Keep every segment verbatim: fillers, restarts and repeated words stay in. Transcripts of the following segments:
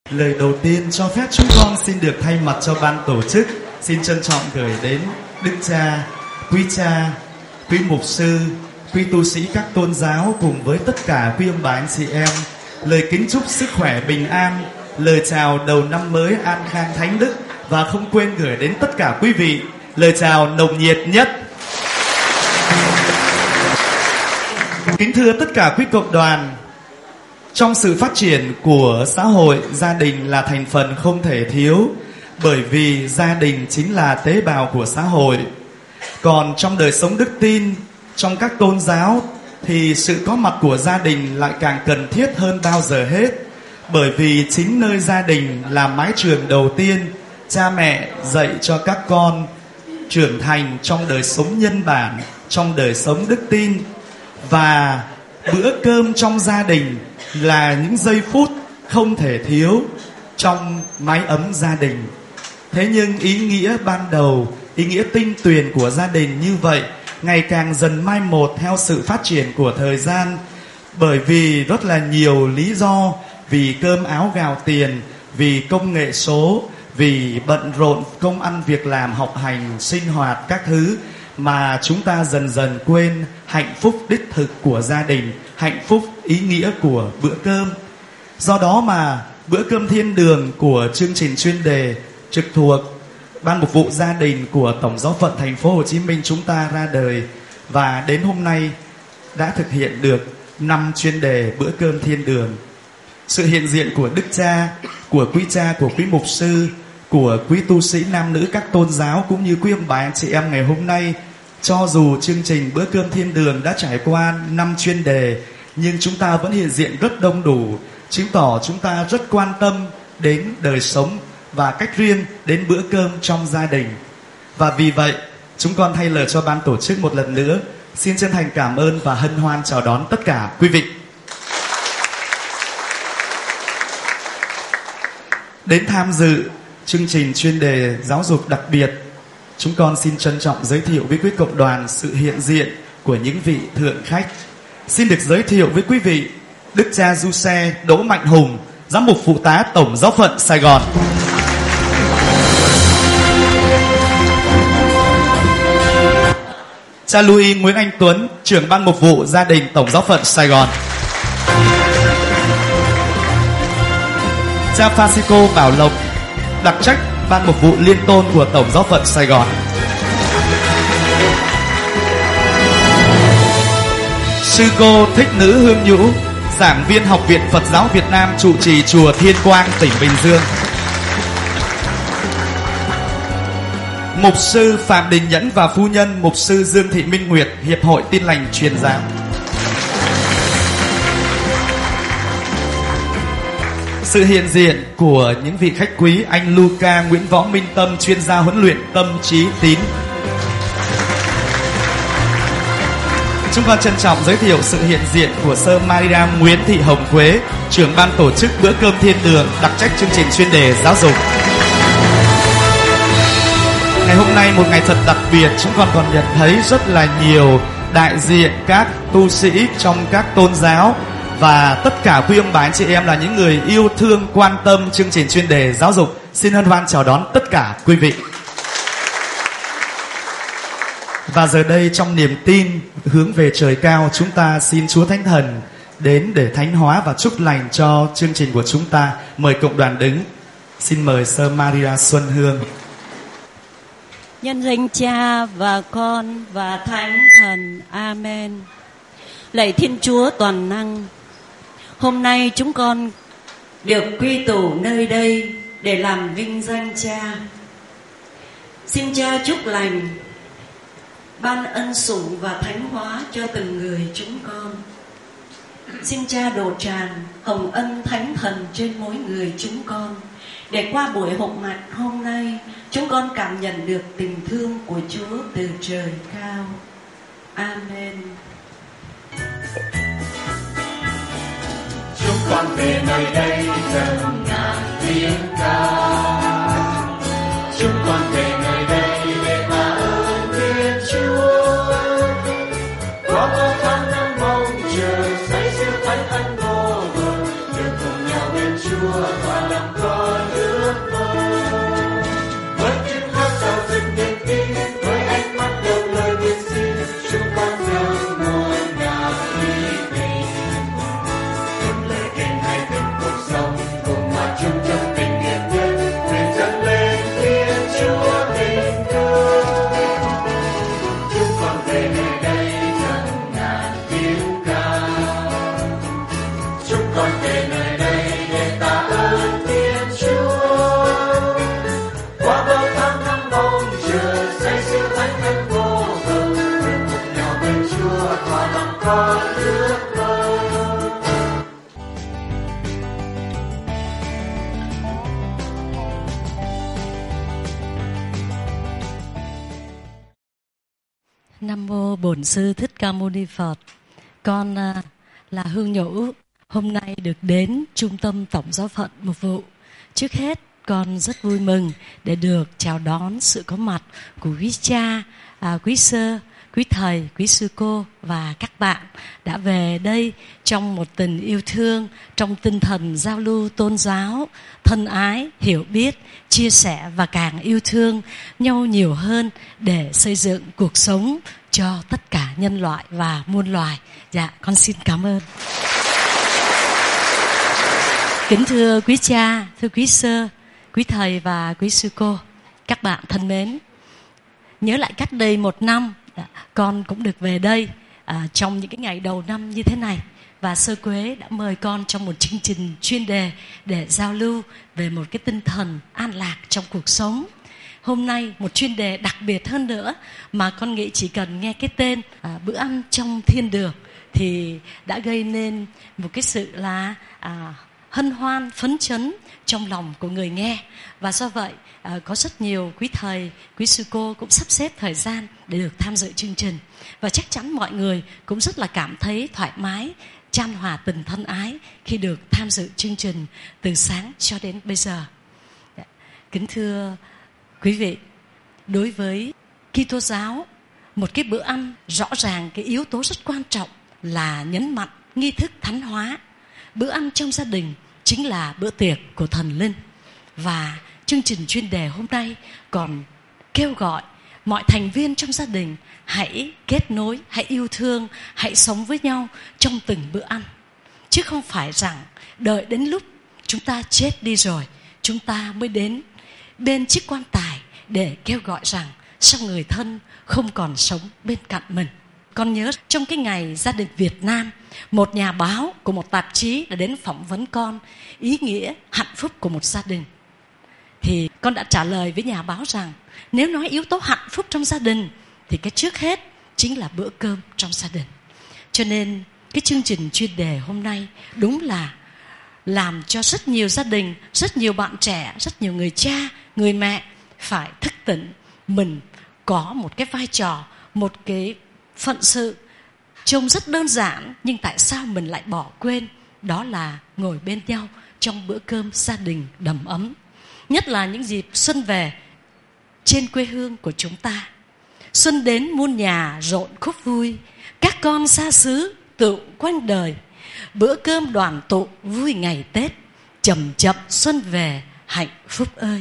Lời đầu tiên cho phép chúng con xin được thay mặt cho ban tổ chức xin trân trọng gửi đến Đức Cha, quý cha, quý mục sư, quý tu sĩ các tôn giáo cùng với tất cả quý ông bà anh chị em lời kính chúc sức khỏe bình an, lời chào đầu năm mới an khang thánh đức, và không quên gửi đến tất cả quý vị lời chào nồng nhiệt nhất. Kính thưa tất cả quý cộng đoàn, trong sự phát triển của xã hội, gia đình là thành phần không thể thiếu, bởi vì gia đình chính là tế bào của xã hội. Còn trong đời sống đức tin, trong các tôn giáo, thì sự có mặt của gia đình lại càng cần thiết hơn bao giờ hết. Bởi vì chính nơi gia đình là mái trường đầu tiên, cha mẹ dạy cho các con trưởng thành trong đời sống nhân bản, trong đời sống đức tin. Và bữa cơm trong gia đình là những giây phút không thể thiếu trong mái ấm gia đình. Thế nhưng ý nghĩa ban đầu, ý nghĩa tinh tuyền của gia đình như vậy ngày càng dần mai một theo sự phát triển của thời gian. Bởi vì rất là nhiều lý do, vì cơm áo gạo tiền, vì công nghệ số, vì bận rộn công ăn việc làm, học hành, sinh hoạt các thứ, mà chúng ta dần dần quên hạnh phúc đích thực của gia đình, hạnh phúc ý nghĩa của bữa cơm. Do đó mà bữa cơm thiên đường của chương trình chuyên đề trực thuộc Ban Mục vụ Gia đình của Tổng Giáo phận Thành phố Hồ Chí Minh chúng ta ra đời, và đến hôm nay đã thực hiện được năm chuyên đề bữa cơm thiên đường. Sự hiện diện của Đức Cha, của quý cha, của quý mục sư, của quý tu sĩ nam nữ các tôn giáo cũng như quý ông bà anh chị em ngày hôm nay, cho dù chương trình bữa cơm thiên đường đã trải qua năm chuyên đề, nhưng chúng ta vẫn hiện diện rất đông đủ, chứng tỏ chúng ta rất quan tâm đến đời sống và cách riêng đến bữa cơm trong gia đình. Và vì vậy, chúng con thay lời cho ban tổ chức một lần nữa xin chân thành cảm ơn và hân hoan chào đón tất cả quý vị. Đến tham dự chương trình chuyên đề giáo dục đặc biệt, chúng con xin trân trọng giới thiệu với quý cộng đoàn sự hiện diện của những vị thượng khách. Xin được giới thiệu với quý vị Đức cha Du Xe Đỗ Mạnh Hùng, Giám mục phụ tá Tổng Giáo phận Sài Gòn. Cha Louis Nguyễn Anh Tuấn, trưởng Ban Mục vụ Gia đình Tổng Giáo phận Sài Gòn. Cha Francisco Bảo Lộc, đặc trách Ban Mục vụ Liên tôn của Tổng Giáo phận Sài Gòn. Sư cô Thích Nữ Hương Nhũ, giảng viên Học viện Phật giáo Việt Nam, trụ trì chùa Thiên Quang, tỉnh Bình Dương. Mục sư Phạm Đình Nhẫn và phu nhân mục sư Dương Thị Minh Nguyệt, Hiệp hội Tin lành truyền giáo. Sự hiện diện của những vị khách quý anh Luca Nguyễn Võ Minh Tâm, chuyên gia huấn luyện tâm trí tín. Chúng con trân trọng giới thiệu sự hiện diện của Sơ Maria Nguyễn Thị Hồng Quế, trưởng ban tổ chức bữa cơm thiên đường, đặc trách chương trình chuyên đề giáo dục. Ngày hôm nay một ngày thật đặc biệt, chúng con còn nhận thấy rất là nhiều đại diện các tu sĩ trong các tôn giáo, và tất cả quý ông bà anh chị em là những người yêu thương quan tâm chương trình chuyên đề giáo dục. Xin hân hoan chào đón tất cả quý vị. Và giờ đây trong niềm tin hướng về trời cao, chúng ta xin Chúa Thánh Thần đến để thánh hóa và chúc lành cho chương trình của chúng ta. Mời cộng đoàn đứng. Xin mời Sơ Maria Xuân Hương. Nhân danh Cha và Con và Thánh Thần. Amen. Lạy Thiên Chúa toàn năng, hôm nay chúng con được quy tụ nơi đây để làm vinh danh Cha. Xin Cha chúc lành, ban ân sủng và thánh hóa cho từng người chúng con. Xin Cha đổ tràn hồng ân Thánh Thần trên mỗi người chúng con, để qua buổi họp mặt hôm nay, chúng con cảm nhận được tình thương của Chúa từ trời cao. Amen. Chúng con về nơi đây dâng ngàn tiếng ca. Chúng con về nơi đây để tạ ơn Thiên Chúa. Qua bao tháng năm mong chờ say sưa thánh ân vô bờ, được cùng nhau bên Chúa Chúa thỏa lòng con ước mơ. Với tiếng hát rao rực niềm tin, với ánh mắt đầu lời nguyện xin, chúng con dâng muôn ngàn ý tình. Từng lời khen hay từng cuộc sống, cùng hòa chung trong tình hiệp nhất, nguyện dâng lên Thiên Chúa tình thương. Chúng con về nơi đây dâng ngàn tiếng ca. Chúng con về nơi đây để tạ ơn Thiên Chúa. Qua bao tháng năm mong chờ, say sưa thánh thần vô bờ, nguyện cùng nhau bên Chúa thỏa lòng con ước mơ. Nam mô Bổn Sư Thích Ca Mâu Ni Phật. Con à, là Hương Nhũ, hôm nay được đến Trung tâm Tổng Giáo phận Mục vụ. Trước hết con rất vui mừng để được chào đón sự có mặt của quý cha, à, quý sơ, quý thầy, quý sư cô và các bạn đã về đây trong một tình yêu thương, trong tinh thần giao lưu tôn giáo, thân ái, hiểu biết, chia sẻ và càng yêu thương nhau nhiều hơn để xây dựng cuộc sống cho tất cả nhân loại và muôn loài. Dạ, con xin cảm ơn. Kính thưa quý cha, thưa quý sơ, quý thầy và quý sư cô, các bạn thân mến, nhớ lại cách đây một năm, con cũng được về đây à, trong những cái ngày đầu năm như thế này. Và Sơ Quế đã mời con trong một chương trình chuyên đề để giao lưu về một cái tinh thần an lạc trong cuộc sống. Hôm nay một chuyên đề đặc biệt hơn nữa mà con nghĩ chỉ cần nghe cái tên à, bữa ăn trong thiên đường thì đã gây nên một cái sự là à, hân hoan, phấn chấn trong lòng của người nghe. Và do vậy à, có rất nhiều quý thầy, quý sư cô cũng sắp xếp thời gian để được tham dự chương trình. Và chắc chắn mọi người cũng rất là cảm thấy thoải mái, chan hòa tình thân ái khi được tham dự chương trình từ sáng cho đến bây giờ. Kính thưa quý vị, đối với Kitô giáo, một cái bữa ăn rõ ràng cái yếu tố rất quan trọng là nhấn mạnh nghi thức thánh hóa. Bữa ăn trong gia đình chính là bữa tiệc của thần linh. Và chương trình chuyên đề hôm nay còn kêu gọi mọi thành viên trong gia đình hãy kết nối, hãy yêu thương, hãy sống với nhau trong từng bữa ăn. Chứ không phải rằng đợi đến lúc chúng ta chết đi rồi, chúng ta mới đến bên chiếc quan tài để kêu gọi rằng sao người thân không còn sống bên cạnh mình. Con nhớ trong cái ngày gia đình Việt Nam, một nhà báo của một tạp chí đã đến phỏng vấn con ý nghĩa hạnh phúc của một gia đình. Thì con đã trả lời với nhà báo rằng nếu nói yếu tố hạnh phúc trong gia đình thì cái trước hết chính là bữa cơm trong gia đình. Cho nên cái chương trình chuyên đề hôm nay đúng là làm cho rất nhiều gia đình, rất nhiều bạn trẻ, rất nhiều người cha, người mẹ phải thức tỉnh mình có một cái vai trò, một cái phận sự trông rất đơn giản, nhưng tại sao mình lại bỏ quên, đó là ngồi bên nhau trong bữa cơm gia đình đầm ấm. Nhất là những dịp xuân về trên quê hương của chúng ta. Xuân đến muôn nhà rộn khúc vui, các con xa xứ tụ quanh đời. Bữa cơm đoàn tụ vui ngày Tết, chậm chậm xuân về hạnh phúc ơi.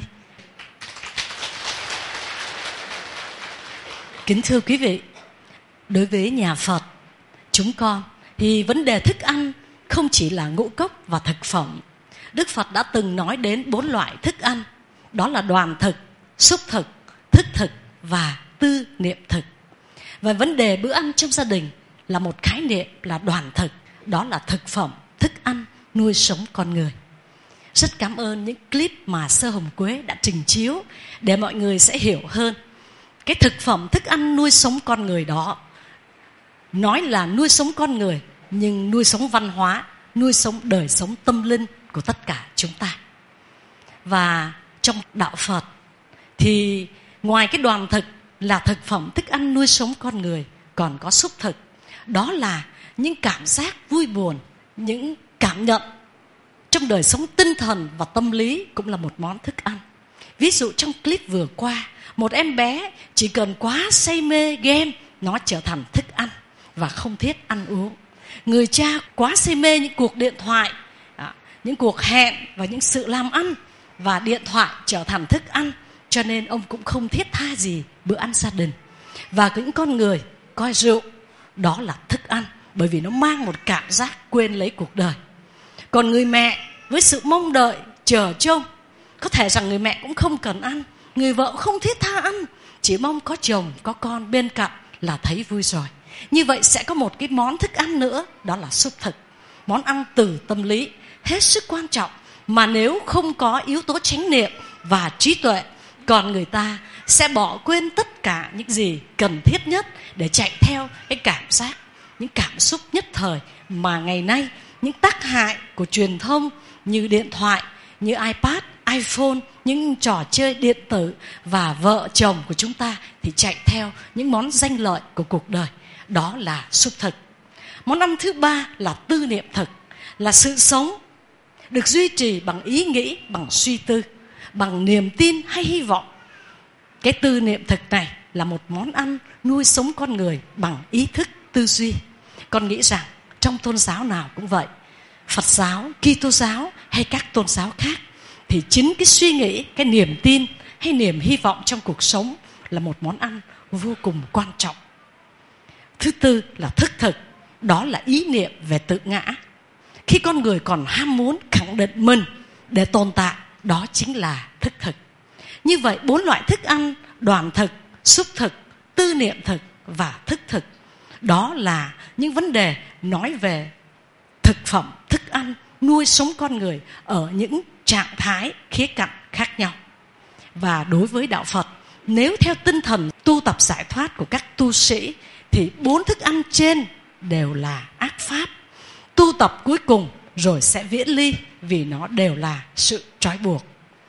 Kính thưa quý vị, đối với nhà Phật, chúng con thì vấn đề thức ăn không chỉ là ngũ cốc và thực phẩm. Đức Phật đã từng nói đến bốn loại thức ăn, đó là đoàn thực, xúc thực, thức thực và tư niệm thực. Và vấn đề bữa ăn trong gia đình là một khái niệm là đoàn thực, đó là thực phẩm, thức ăn nuôi sống con người. Rất cảm ơn những clip mà Sơ Hồng Quế đã trình chiếu để mọi người sẽ hiểu hơn cái thực phẩm, thức ăn nuôi sống con người đó. Nói là nuôi sống con người, nhưng nuôi sống văn hóa, nuôi sống đời sống tâm linh của tất cả chúng ta. Và trong đạo Phật thì ngoài cái đoàn thực là thực phẩm, thức ăn nuôi sống con người, còn có xúc thực. Đó là những cảm giác vui buồn, những cảm nhận trong đời sống tinh thần và tâm lý cũng là một món thức ăn. Ví dụ trong clip vừa qua, một em bé chỉ cần quá say mê game, nó trở thành thức ăn và không thiết ăn uống. Người cha quá say mê những cuộc điện thoại, những cuộc hẹn và những sự làm ăn, và điện thoại trở thành thức ăn. Cho nên ông cũng không thiết tha gì bữa ăn gia đình. Và những con người coi rượu đó là thức ăn, bởi vì nó mang một cảm giác quên lấy cuộc đời. Còn người mẹ với sự mong đợi chờ trông, có thể rằng người mẹ cũng không cần ăn, người vợ không thiết tha ăn, chỉ mong có chồng có con bên cạnh là thấy vui rồi. Như vậy sẽ có một cái món thức ăn nữa, đó là xúc thực. Món ăn từ tâm lý hết sức quan trọng, mà nếu không có yếu tố chánh niệm và trí tuệ, còn người ta sẽ bỏ quên tất cả những gì cần thiết nhất để chạy theo cái cảm giác, những cảm xúc nhất thời mà ngày nay những tác hại của truyền thông như điện thoại, như iPad, iPhone, những trò chơi điện tử, và vợ chồng của chúng ta thì chạy theo những món danh lợi của cuộc đời. Đó là xúc thực. Món ăn thứ ba là tư niệm thực, là sự sống được duy trì bằng ý nghĩ, bằng suy tư, bằng niềm tin hay hy vọng. Cái tư niệm thực này là một món ăn nuôi sống con người bằng ý thức tư duy. Con nghĩ rằng trong tôn giáo nào cũng vậy, Phật giáo, Kitô giáo hay các tôn giáo khác, thì chính cái suy nghĩ, cái niềm tin hay niềm hy vọng trong cuộc sống là một món ăn vô cùng quan trọng. Thứ tư là thức thực, đó là ý niệm về tự ngã. Khi con người còn ham muốn khẳng định mình để tồn tại, đó chính là thức thực. Như vậy bốn loại thức ăn, đoàn thực, xúc thực, tư niệm thực và thức thực, đó là những vấn đề nói về thực phẩm, thức ăn nuôi sống con người ở những trạng thái khía cạnh khác nhau. Và đối với đạo Phật, nếu theo tinh thần tu tập giải thoát của các tu sĩ, thì bốn thức ăn trên đều là ác pháp. Tu tập cuối cùng rồi sẽ viễn ly, vì nó đều là sự trói buộc.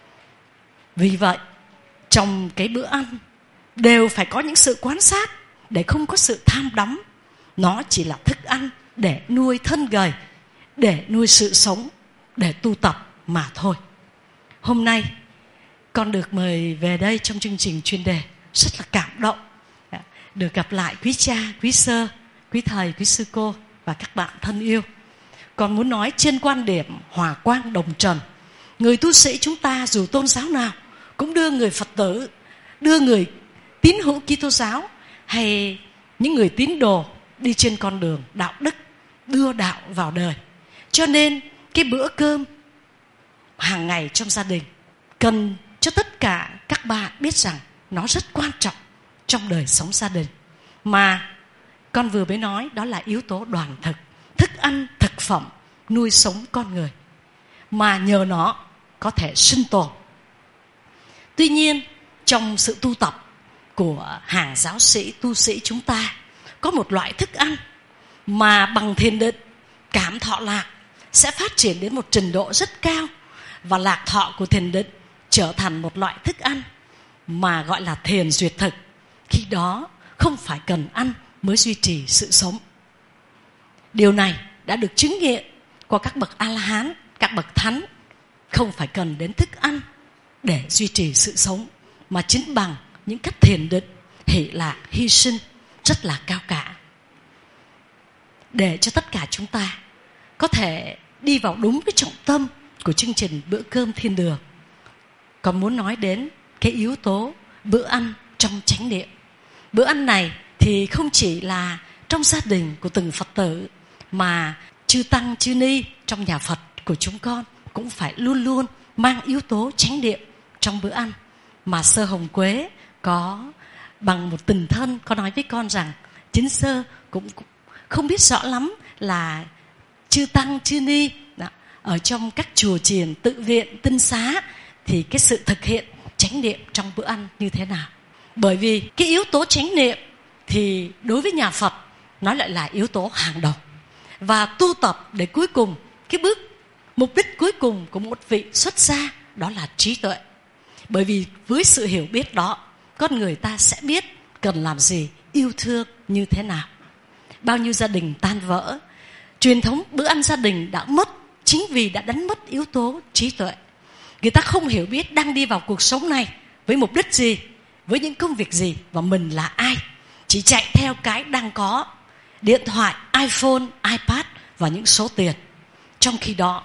Vì vậy, trong cái bữa ăn đều phải có những sự quan sát để không có sự tham đắm. Nó chỉ là thức ăn để nuôi thân gầy, để nuôi sự sống, để tu tập mà thôi. Hôm nay con được mời về đây trong chương trình chuyên đề, rất là cảm động được gặp lại quý cha, quý sơ, quý thầy, quý sư cô và các bạn thân yêu. Con muốn nói trên quan điểm hòa quang đồng trần, người tu sĩ chúng ta dù tôn giáo nào cũng đưa người Phật tử, đưa người tín hữu Kitô giáo hay những người tín đồ đi trên con đường đạo đức, đưa đạo vào đời. Cho nên cái bữa cơm hàng ngày trong gia đình cần cho tất cả các bạn biết rằng nó rất quan trọng trong đời sống gia đình. Mà con vừa mới nói đó là yếu tố đoàn thực, thức ăn, thực phẩm nuôi sống con người, mà nhờ nó có thể sinh tồn. Tuy nhiên, trong sự tu tập của hàng giáo sĩ, tu sĩ chúng ta, có một loại thức ăn mà bằng thiền định, cảm thọ lạc sẽ phát triển đến một trình độ rất cao, và lạc thọ của thiền định trở thành một loại thức ăn mà gọi là thiền duyệt thực. Khi đó không phải cần ăn mới duy trì sự sống. Điều này đã được chứng nghiệm qua các bậc A-la-hán, các bậc thánh, không phải cần đến thức ăn để duy trì sự sống, mà chính bằng những cách thiền định, hỷ lạc, hy sinh rất là cao cả. Để cho tất cả chúng ta có thể đi vào đúng cái trọng tâm của chương trình bữa cơm thiên đường, còn muốn nói đến cái yếu tố bữa ăn trong chánh niệm. Bữa ăn này thì không chỉ là trong gia đình của từng Phật tử, mà chư tăng chư ni trong nhà Phật của chúng con cũng phải luôn luôn mang yếu tố chánh niệm trong bữa ăn. Mà Sơ Hồng Quế có bằng một tình thân có nói với con rằng chính Sơ cũng không biết rõ lắm là chư tăng chư ni ở trong các chùa chiền, tự viện, tinh xá thì cái sự thực hiện chánh niệm trong bữa ăn như thế nào. Bởi vì cái yếu tố chánh niệm thì đối với nhà Phật nó lại là yếu tố hàng đầu. Và tu tập để cuối cùng, cái bước mục đích cuối cùng của một vị xuất gia đó là trí tuệ. Bởi vì với sự hiểu biết đó, con người ta sẽ biết cần làm gì, yêu thương như thế nào. Bao nhiêu gia đình tan vỡ, truyền thống bữa ăn gia đình đã mất chính vì đã đánh mất yếu tố trí tuệ. Người ta không hiểu biết đang đi vào cuộc sống này với mục đích gì, với những công việc gì và mình là ai. Chỉ chạy theo cái đang có, điện thoại, iPhone, iPad và những số tiền. Trong khi đó,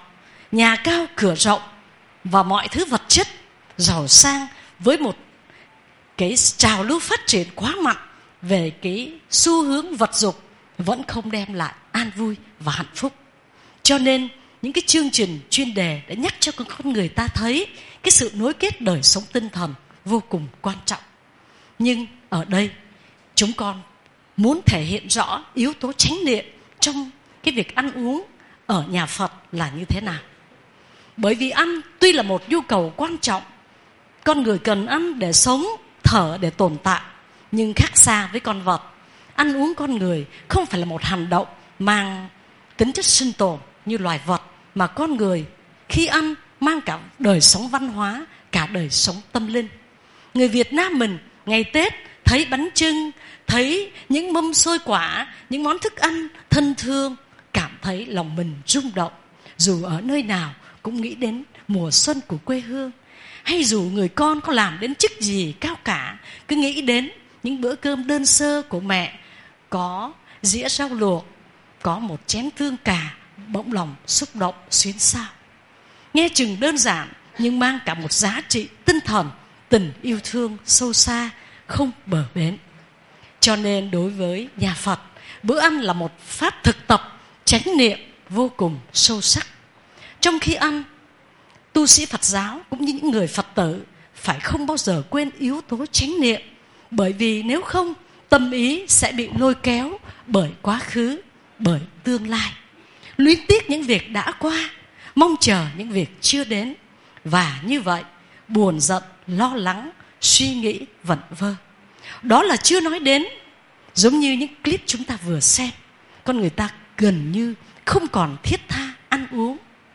nhà cao cửa rộng và mọi thứ vật chất giàu sang, với một cái trào lưu phát triển quá mạnh về cái xu hướng vật dục, vẫn không đem lại an vui và hạnh phúc. Cho nên những cái chương trình chuyên đề đã nhắc cho con người ta thấy cái sự nối kết đời sống tinh thần vô cùng quan trọng. Nhưng ở đây chúng con muốn thể hiện rõ yếu tố chánh niệm trong cái việc ăn uống ở nhà Phật là như thế nào. Bởi vì ăn tuy là một nhu cầu quan trọng, con người cần ăn để sống, thở để tồn tại, nhưng khác xa với con vật. Ăn uống con người không phải là một hành động mang tính chất sinh tồn như loài vật, mà con người khi ăn mang cả đời sống văn hóa, cả đời sống tâm linh. Người Việt Nam mình ngày Tết thấy bánh chưng, thấy những mâm xôi quả, những món thức ăn thân thương, cảm thấy lòng mình rung động. Dù ở nơi nào cũng nghĩ đến mùa xuân của quê hương, hay dù người con có làm đến chức gì cao cả, cứ nghĩ đến những bữa cơm đơn sơ của mẹ, có dĩa rau luộc, có một chén tương cà, bỗng lòng xúc động xuyến xao. Nghe chừng đơn giản nhưng mang cả một giá trị tinh thần, tình yêu thương sâu xa, không bờ bến. Cho nên đối với nhà Phật, bữa ăn là một pháp thực tập chánh niệm vô cùng sâu sắc. Trong khi ăn, tu sĩ Phật giáo cũng như những người Phật tử phải không bao giờ quên yếu tố chánh niệm. Bởi vì nếu không, tâm ý sẽ bị lôi kéo bởi quá khứ, bởi tương lai, luyến tiếc những việc đã qua, mong chờ những việc chưa đến. Và như vậy, buồn giận, lo lắng, suy nghĩ vẩn vơ. Đó là chưa nói đến giống như những clip chúng ta vừa xem, con người ta gần như không còn thiết tha ăn uống.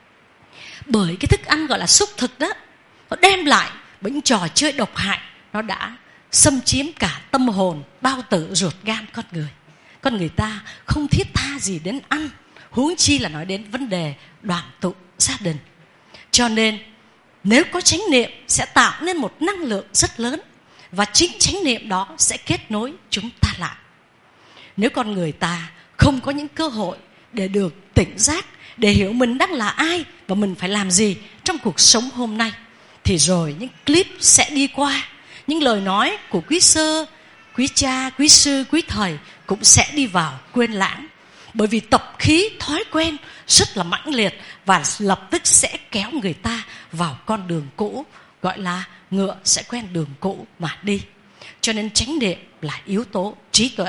Bởi cái thức ăn gọi là xúc thực đó, nó đem lại những trò chơi độc hại, nó đã xâm chiếm cả tâm hồn, bao tử, ruột gan con người. Con người ta không thiết tha gì đến ăn, huống chi là nói đến vấn đề đoàn tụ gia đình. Cho nên nếu có chánh niệm sẽ tạo nên một năng lượng rất lớn, và chính chánh niệm đó sẽ kết nối chúng ta lại. Nếu con người ta không có những cơ hội để được tỉnh giác, để hiểu mình đang là ai và mình phải làm gì trong cuộc sống hôm nay, thì rồi những clip sẽ đi qua, những lời nói của quý sơ, quý cha, quý sư, quý thầy cũng sẽ đi vào quên lãng. Bởi vì tập khí thói quen rất là mãnh liệt và lập tức sẽ kéo người ta vào con đường cũ, gọi là ngựa sẽ quen đường cũ mà đi. Cho nên chánh niệm là yếu tố trí tuệ.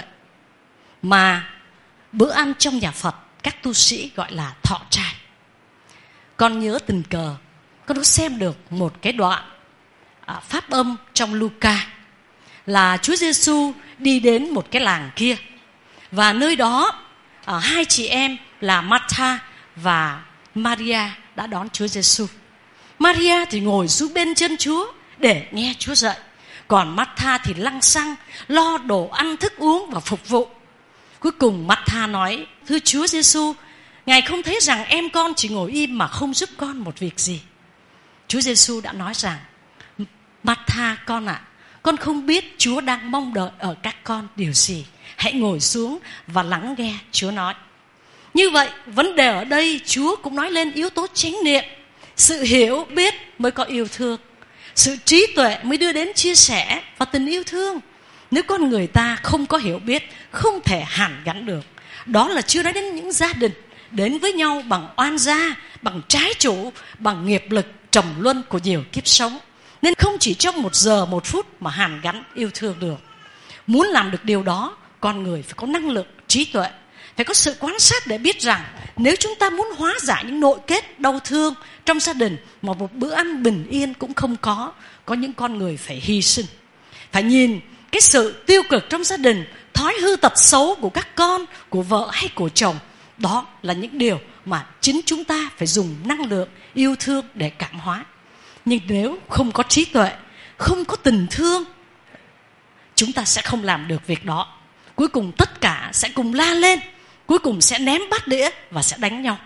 Mà bữa ăn trong nhà Phật các tu sĩ gọi là thọ trai. Con nhớ tình cờ con có xem được một cái đoạn à, pháp âm trong Luca, là Chúa Giêsu đi đến một cái làng kia, và nơi đó à, hai chị em là Martha và Maria đã đón Chúa Giêsu. Maria thì ngồi xuống bên chân Chúa để nghe Chúa dạy, còn Martha thì lăng xăng lo đồ ăn thức uống và phục vụ. Cuối cùng Martha nói: thưa Chúa Giêsu, Ngài không thấy rằng em con chỉ ngồi im mà không giúp con một việc gì. Chúa Giêsu đã nói rằng: Martha con ạ, à, con không biết Chúa đang mong đợi ở các con điều gì. Hãy ngồi xuống và lắng nghe Chúa nói. Như vậy, vấn đề ở đây Chúa cũng nói lên yếu tố chánh niệm. Sự hiểu biết mới có yêu thương, sự trí tuệ mới đưa đến chia sẻ và tình yêu thương. Nếu con người ta không có hiểu biết, không thể hàn gắn được. Đó là chưa nói đến những gia đình đến với nhau bằng oan gia, bằng trái chủ, bằng nghiệp lực trầm luân của nhiều kiếp sống. Nên không chỉ trong một giờ, một phút mà hàn gắn yêu thương được. Muốn làm được điều đó, con người phải có năng lực, trí tuệ, phải có sự quan sát để biết rằng nếu chúng ta muốn hóa giải những nội kết đau thương trong gia đình mà một bữa ăn bình yên cũng không có, có những con người phải hy sinh. Phải nhìn cái sự tiêu cực trong gia đình, thói hư tật xấu của các con, của vợ hay của chồng. Đó là những điều mà chính chúng ta phải dùng năng lượng yêu thương để cảm hóa. Nhưng nếu không có trí tuệ, không có tình thương, chúng ta sẽ không làm được việc đó. Cuối cùng tất cả sẽ cùng la lên, cuối cùng sẽ ném bát đĩa và sẽ đánh nhau.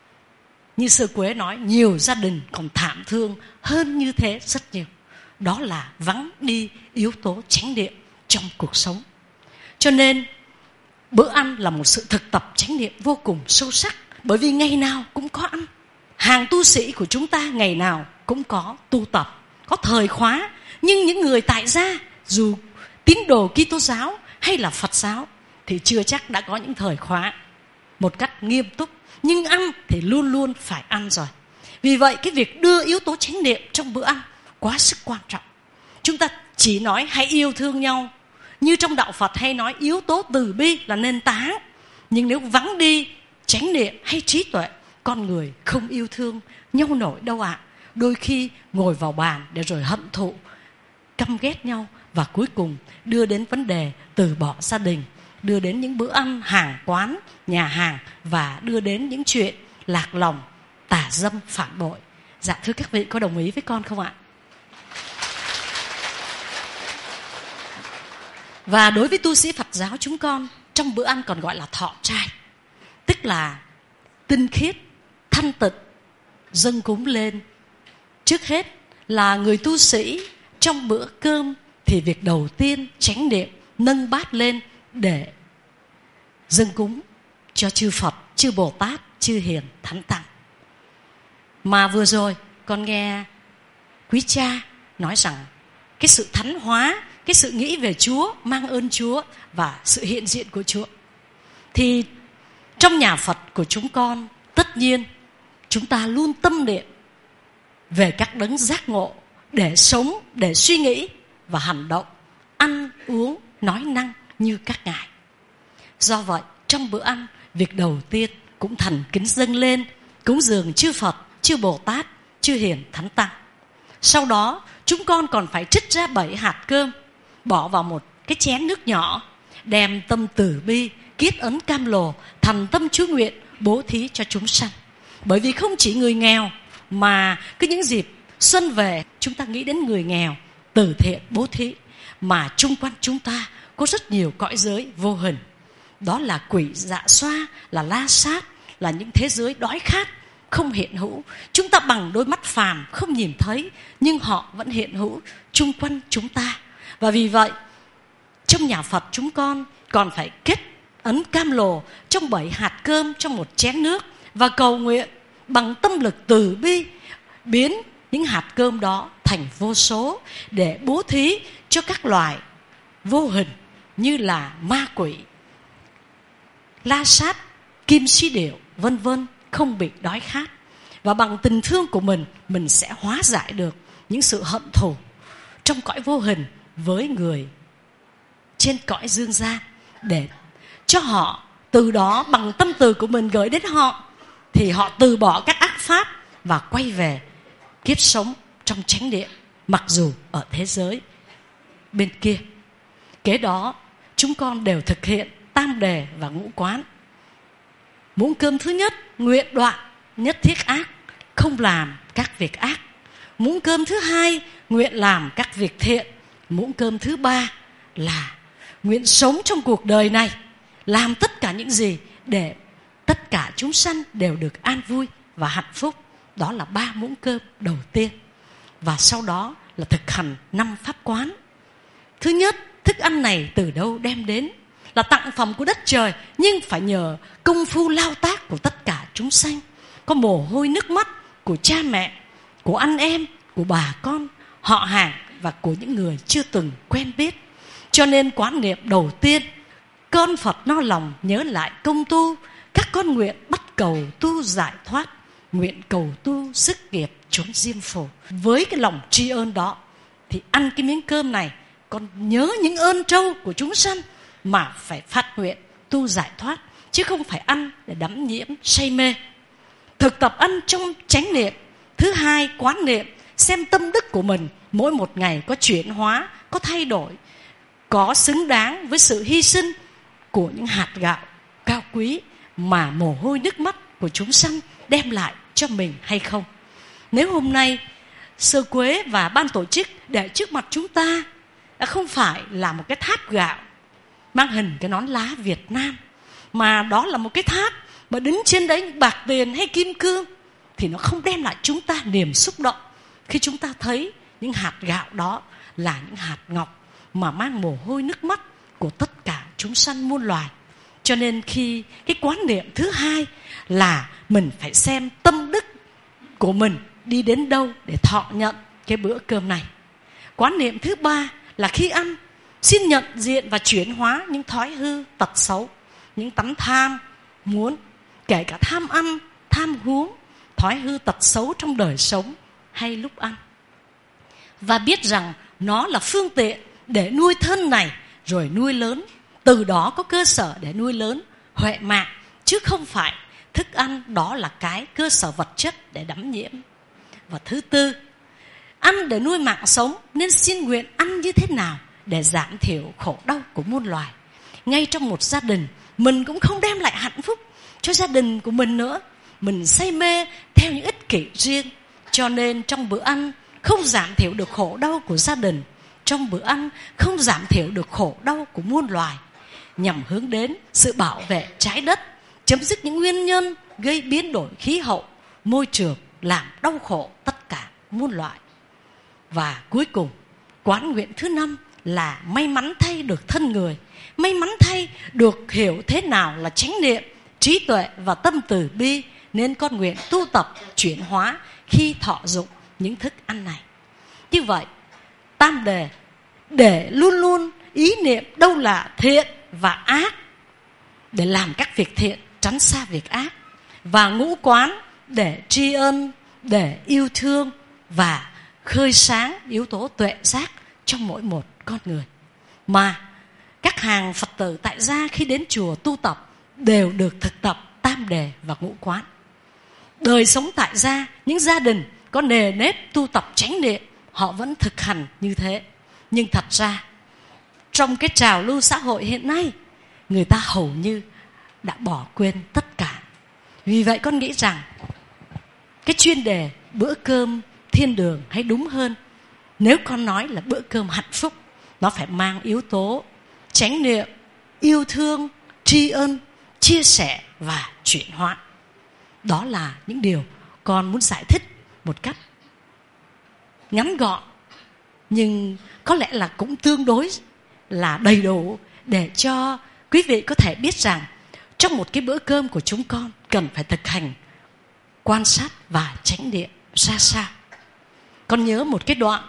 Như Sư Quế nói, nhiều gia đình còn thảm thương hơn như thế rất nhiều. Đó là vắng đi yếu tố chánh niệm trong cuộc sống. Cho nên bữa ăn là một sự thực tập chánh niệm vô cùng sâu sắc. Bởi vì ngày nào cũng có ăn, hàng tu sĩ của chúng ta ngày nào cũng có tu tập, có thời khóa. Nhưng những người tại gia, dù tín đồ Kitô giáo hay là Phật giáo, thì chưa chắc đã có những thời khóa một cách nghiêm túc. Nhưng ăn thì luôn luôn phải ăn rồi. Vì vậy cái việc đưa yếu tố chánh niệm trong bữa ăn quá sức quan trọng. Chúng ta chỉ nói hãy yêu thương nhau, như trong đạo Phật hay nói yếu tố từ bi là nền tảng. Nhưng nếu vắng đi chánh niệm hay trí tuệ, con người không yêu thương nhau nổi đâu ạ. À. Đôi khi ngồi vào bàn để rồi hận thù, căm ghét nhau, và cuối cùng đưa đến vấn đề từ bỏ gia đình, đưa đến những bữa ăn hàng quán, nhà hàng, và đưa đến những chuyện lạc lòng, tà dâm, phản bội. Dạ thưa các vị, có đồng ý với con không ạ? Và đối với tu sĩ Phật giáo chúng con, trong bữa ăn còn gọi là thọ trai, tức là tinh khiết, thanh tịnh, dâng cúng lên. Trước hết là người tu sĩ trong bữa cơm thì việc đầu tiên chánh niệm, nâng bát lên để dâng cúng cho chư Phật, chư Bồ Tát, chư Hiền, Thánh Tăng. Mà vừa rồi con nghe quý cha nói rằng cái sự thánh hóa, cái sự nghĩ về Chúa, mang ơn Chúa và sự hiện diện của Chúa. Thì trong nhà Phật của chúng con, tất nhiên chúng ta luôn tâm niệm về các đấng giác ngộ để sống, để suy nghĩ và hành động, ăn, uống, nói năng như các ngài. Do vậy, trong bữa ăn, việc đầu tiên cũng thành kính dâng lên, cúng dường chư Phật, chư Bồ Tát, chư Hiền, Thánh Tăng. Sau đó, chúng con còn phải trích ra bảy hạt cơm, bỏ vào một cái chén nước nhỏ, đem tâm từ bi, kiết ấn cam lồ, thành tâm chú nguyện, bố thí cho chúng sanh. Bởi vì không chỉ người nghèo, mà cứ những dịp xuân về, chúng ta nghĩ đến người nghèo, từ thiện, bố thí. Mà chung quanh chúng ta có rất nhiều cõi giới vô hình. Đó là quỷ, dạ xoa, là la sát, là những thế giới đói khát, không hiện hữu. Chúng ta bằng đôi mắt phàm không nhìn thấy, nhưng họ vẫn hiện hữu chung quanh chúng ta. Và vì vậy, trong nhà Phật chúng con còn phải kết ấn cam lồ trong bảy hạt cơm trong một chén nước, và cầu nguyện bằng tâm lực từ bi biến những hạt cơm đó thành vô số, để bố thí cho các loài vô hình như là ma quỷ, la sát, kim si điểu, vân vân, không bị đói khát. Và bằng tình thương của mình, mình sẽ hóa giải được những sự hận thù trong cõi vô hình với người trên cõi dương gian, để cho họ từ đó bằng tâm từ của mình gửi đến họ, thì họ từ bỏ các ác pháp và quay về kiếp sống trong chánh niệm, mặc dù ở thế giới bên kia. Kế đó chúng con đều thực hiện tam đề và ngũ quán. Muỗng cơm thứ nhất, nguyện đoạn nhất thiết ác, không làm các việc ác. Muỗng cơm thứ hai, nguyện làm các việc thiện. Muỗng cơm thứ ba là nguyện sống trong cuộc đời này, làm tất cả những gì để tất cả chúng sanh đều được an vui và hạnh phúc. Đó là ba muỗng cơm đầu tiên. Và sau đó là thực hành năm pháp quán. Thứ nhất, thức ăn này từ đâu đem đến? Là tặng phẩm của đất trời, nhưng phải nhờ công phu lao tác của tất cả chúng sanh. Có mồ hôi nước mắt của cha mẹ, của anh em, của bà con, họ hàng và của những người chưa từng quen biết. Cho nên quán niệm đầu tiên, con Phật no lòng nhớ lại công tu, các con nguyện bắt cầu tu giải thoát, nguyện cầu tu sức nghiệp trốn diêm phù. Với cái lòng tri ân đó thì ăn cái miếng cơm này, con nhớ những ơn trâu của chúng sanh mà phải phát nguyện tu giải thoát, chứ không phải ăn để đắm nhiễm say mê. Thực tập ăn trong chánh niệm. Thứ hai, quán niệm, xem tâm đức của mình mỗi một ngày có chuyển hóa, có thay đổi, có xứng đáng với sự hy sinh của những hạt gạo cao quý mà mồ hôi nước mắt của chúng sanh đem lại cho mình hay không. Nếu hôm nay Sơ Quế và ban tổ chức để trước mặt chúng ta không phải là một cái tháp gạo mang hình cái nón lá Việt Nam, mà đó là một cái tháp mà đứng trên đấy những bạc tiền hay kim cương, thì nó không đem lại chúng ta niềm xúc động khi chúng ta thấy những hạt gạo đó là những hạt ngọc mà mang mồ hôi nước mắt của tất cả chúng sanh muôn loài. Cho nên khi cái quán niệm thứ hai là mình phải xem tâm đức của mình đi đến đâu để thọ nhận cái bữa cơm này. Quán niệm thứ ba là khi ăn, xin nhận diện và chuyển hóa những thói hư, tật xấu, những tánh tham, muốn, kể cả tham ăn, tham uống, thói hư tật xấu trong đời sống hay lúc ăn. Và biết rằng nó là phương tiện để nuôi thân này rồi nuôi lớn, từ đó có cơ sở để nuôi lớn huệ mạc, chứ không phải thức ăn đó là cái cơ sở vật chất để đắm nhiễm. Và thứ tư, ăn để nuôi mạng sống nên xin nguyện ăn như thế nào để giảm thiểu khổ đau của muôn loài. Ngay trong một gia đình, mình cũng không đem lại hạnh phúc cho gia đình của mình nữa. Mình say mê theo những ích kỷ riêng, cho nên trong bữa ăn không giảm thiểu được khổ đau của gia đình, trong bữa ăn không giảm thiểu được khổ đau của muôn loài, nhằm hướng đến sự bảo vệ trái đất, chấm dứt những nguyên nhân gây biến đổi khí hậu, môi trường, làm đau khổ tất cả muôn loài. Và cuối cùng, quán nguyện thứ năm là may mắn thay được thân người, may mắn thay được hiểu thế nào là chánh niệm, trí tuệ và tâm từ bi, nên con nguyện tu tập chuyển hóa khi thọ dụng những thức ăn này. Như vậy, tam đề để luôn luôn ý niệm đâu là thiện và ác, để làm các việc thiện, tránh xa việc ác. Và ngũ quán để tri ân, để yêu thương và khơi sáng yếu tố tuệ giác trong mỗi một con người. Mà các hàng Phật tử tại gia khi đến chùa tu tập đều được thực tập tam đề và ngũ quán. Đời sống tại gia, những gia đình có nề nếp tu tập chánh niệm, họ vẫn thực hành như thế. Nhưng thật ra, trong cái trào lưu xã hội hiện nay, người ta hầu như đã bỏ quên tất cả. Vì vậy con nghĩ rằng cái chuyên đề bữa cơm thiên đường, hay đúng hơn, nếu con nói là bữa cơm hạnh phúc, nó phải mang yếu tố chánh niệm, yêu thương, tri ân, chia sẻ và chuyển hóa. Đó là những điều con muốn giải thích một cách ngắn gọn, nhưng có lẽ là cũng tương đối là đầy đủ, để cho quý vị có thể biết rằng trong một cái bữa cơm của chúng con cần phải thực hành quan sát và chánh niệm ra sao. Con nhớ một cái đoạn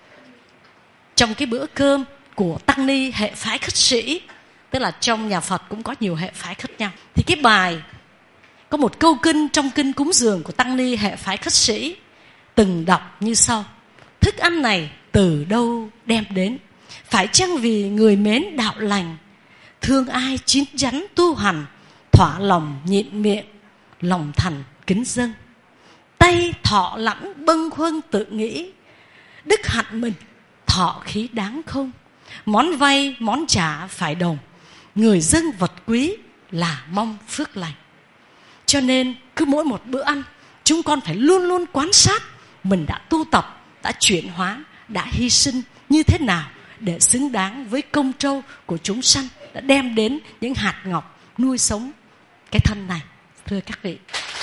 trong cái bữa cơm của tăng ni hệ phái khất sĩ, tức là trong nhà Phật cũng có nhiều hệ phái khác nhau. Thì cái bài có một câu kinh trong kinh cúng dường của tăng ni hệ phái khất sĩ từng đọc như sau: thức ăn này từ đâu đem đến, phải chăng vì người mến đạo lành, thương ai chín chắn tu hành, thỏa lòng nhịn miệng, lòng thành kính dâng, tay thọ lẵng bâng khuâng tự nghĩ, đức hạnh mình thọ khí đáng không, món vay món trả phải đồng, người dâng vật quý là mong phước lành. Cho nên cứ mỗi một bữa ăn, chúng con phải luôn luôn quan sát mình đã tu tập, đã chuyển hóa, đã hy sinh như thế nào để xứng đáng với công trâu của chúng sanh, đã đem đến những hạt ngọc nuôi sống cái thân này. Thưa các vị,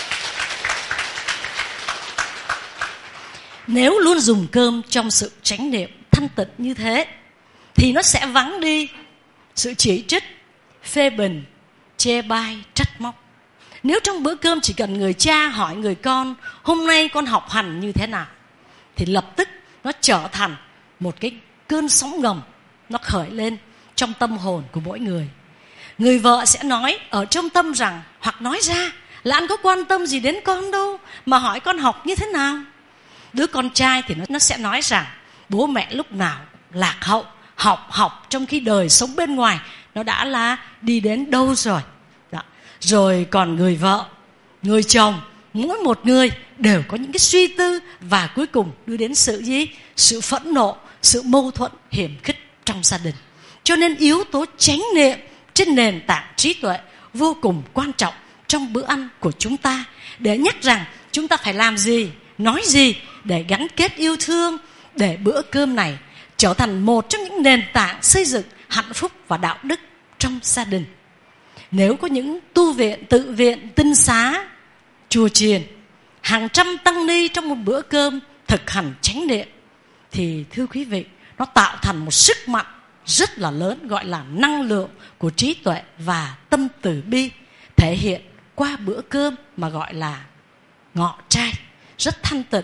nếu luôn dùng cơm trong sự chánh niệm thanh tịnh như thế, thì nó sẽ vắng đi sự chỉ trích, phê bình, chê bai, trách móc. Nếu trong bữa cơm chỉ cần người cha hỏi người con hôm nay con học hành như thế nào, thì lập tức nó trở thành một cái cơn sóng ngầm, nó khởi lên trong tâm hồn của mỗi người. Người vợ sẽ nói ở trong tâm rằng, hoặc nói ra là anh có quan tâm gì đến con đâu mà hỏi con học như thế nào. Đứa con trai thì nó, nó sẽ nói rằng bố mẹ lúc nào lạc hậu, học học trong khi đời sống bên ngoài nó đã là đi đến đâu rồi. Đó. Rồi còn người vợ, người chồng, mỗi một người đều có những cái suy tư, và cuối cùng đưa đến sự gì? Sự phẫn nộ, sự mâu thuẫn hiềm khích trong gia đình. Cho nên yếu tố chánh niệm trên nền tảng trí tuệ vô cùng quan trọng trong bữa ăn của chúng ta, để nhắc rằng chúng ta phải làm gì, nói gì để gắn kết yêu thương, để bữa cơm này trở thành một trong những nền tảng xây dựng hạnh phúc và đạo đức trong gia đình. Nếu có những tu viện, tự viện, tinh xá, chùa chiền, hàng trăm tăng ni trong một bữa cơm thực hành chánh niệm, thì thưa quý vị, nó tạo thành một sức mạnh rất là lớn, gọi là năng lượng của trí tuệ và tâm từ bi, thể hiện qua bữa cơm mà gọi là ngọ trai. rất thanh tịnh.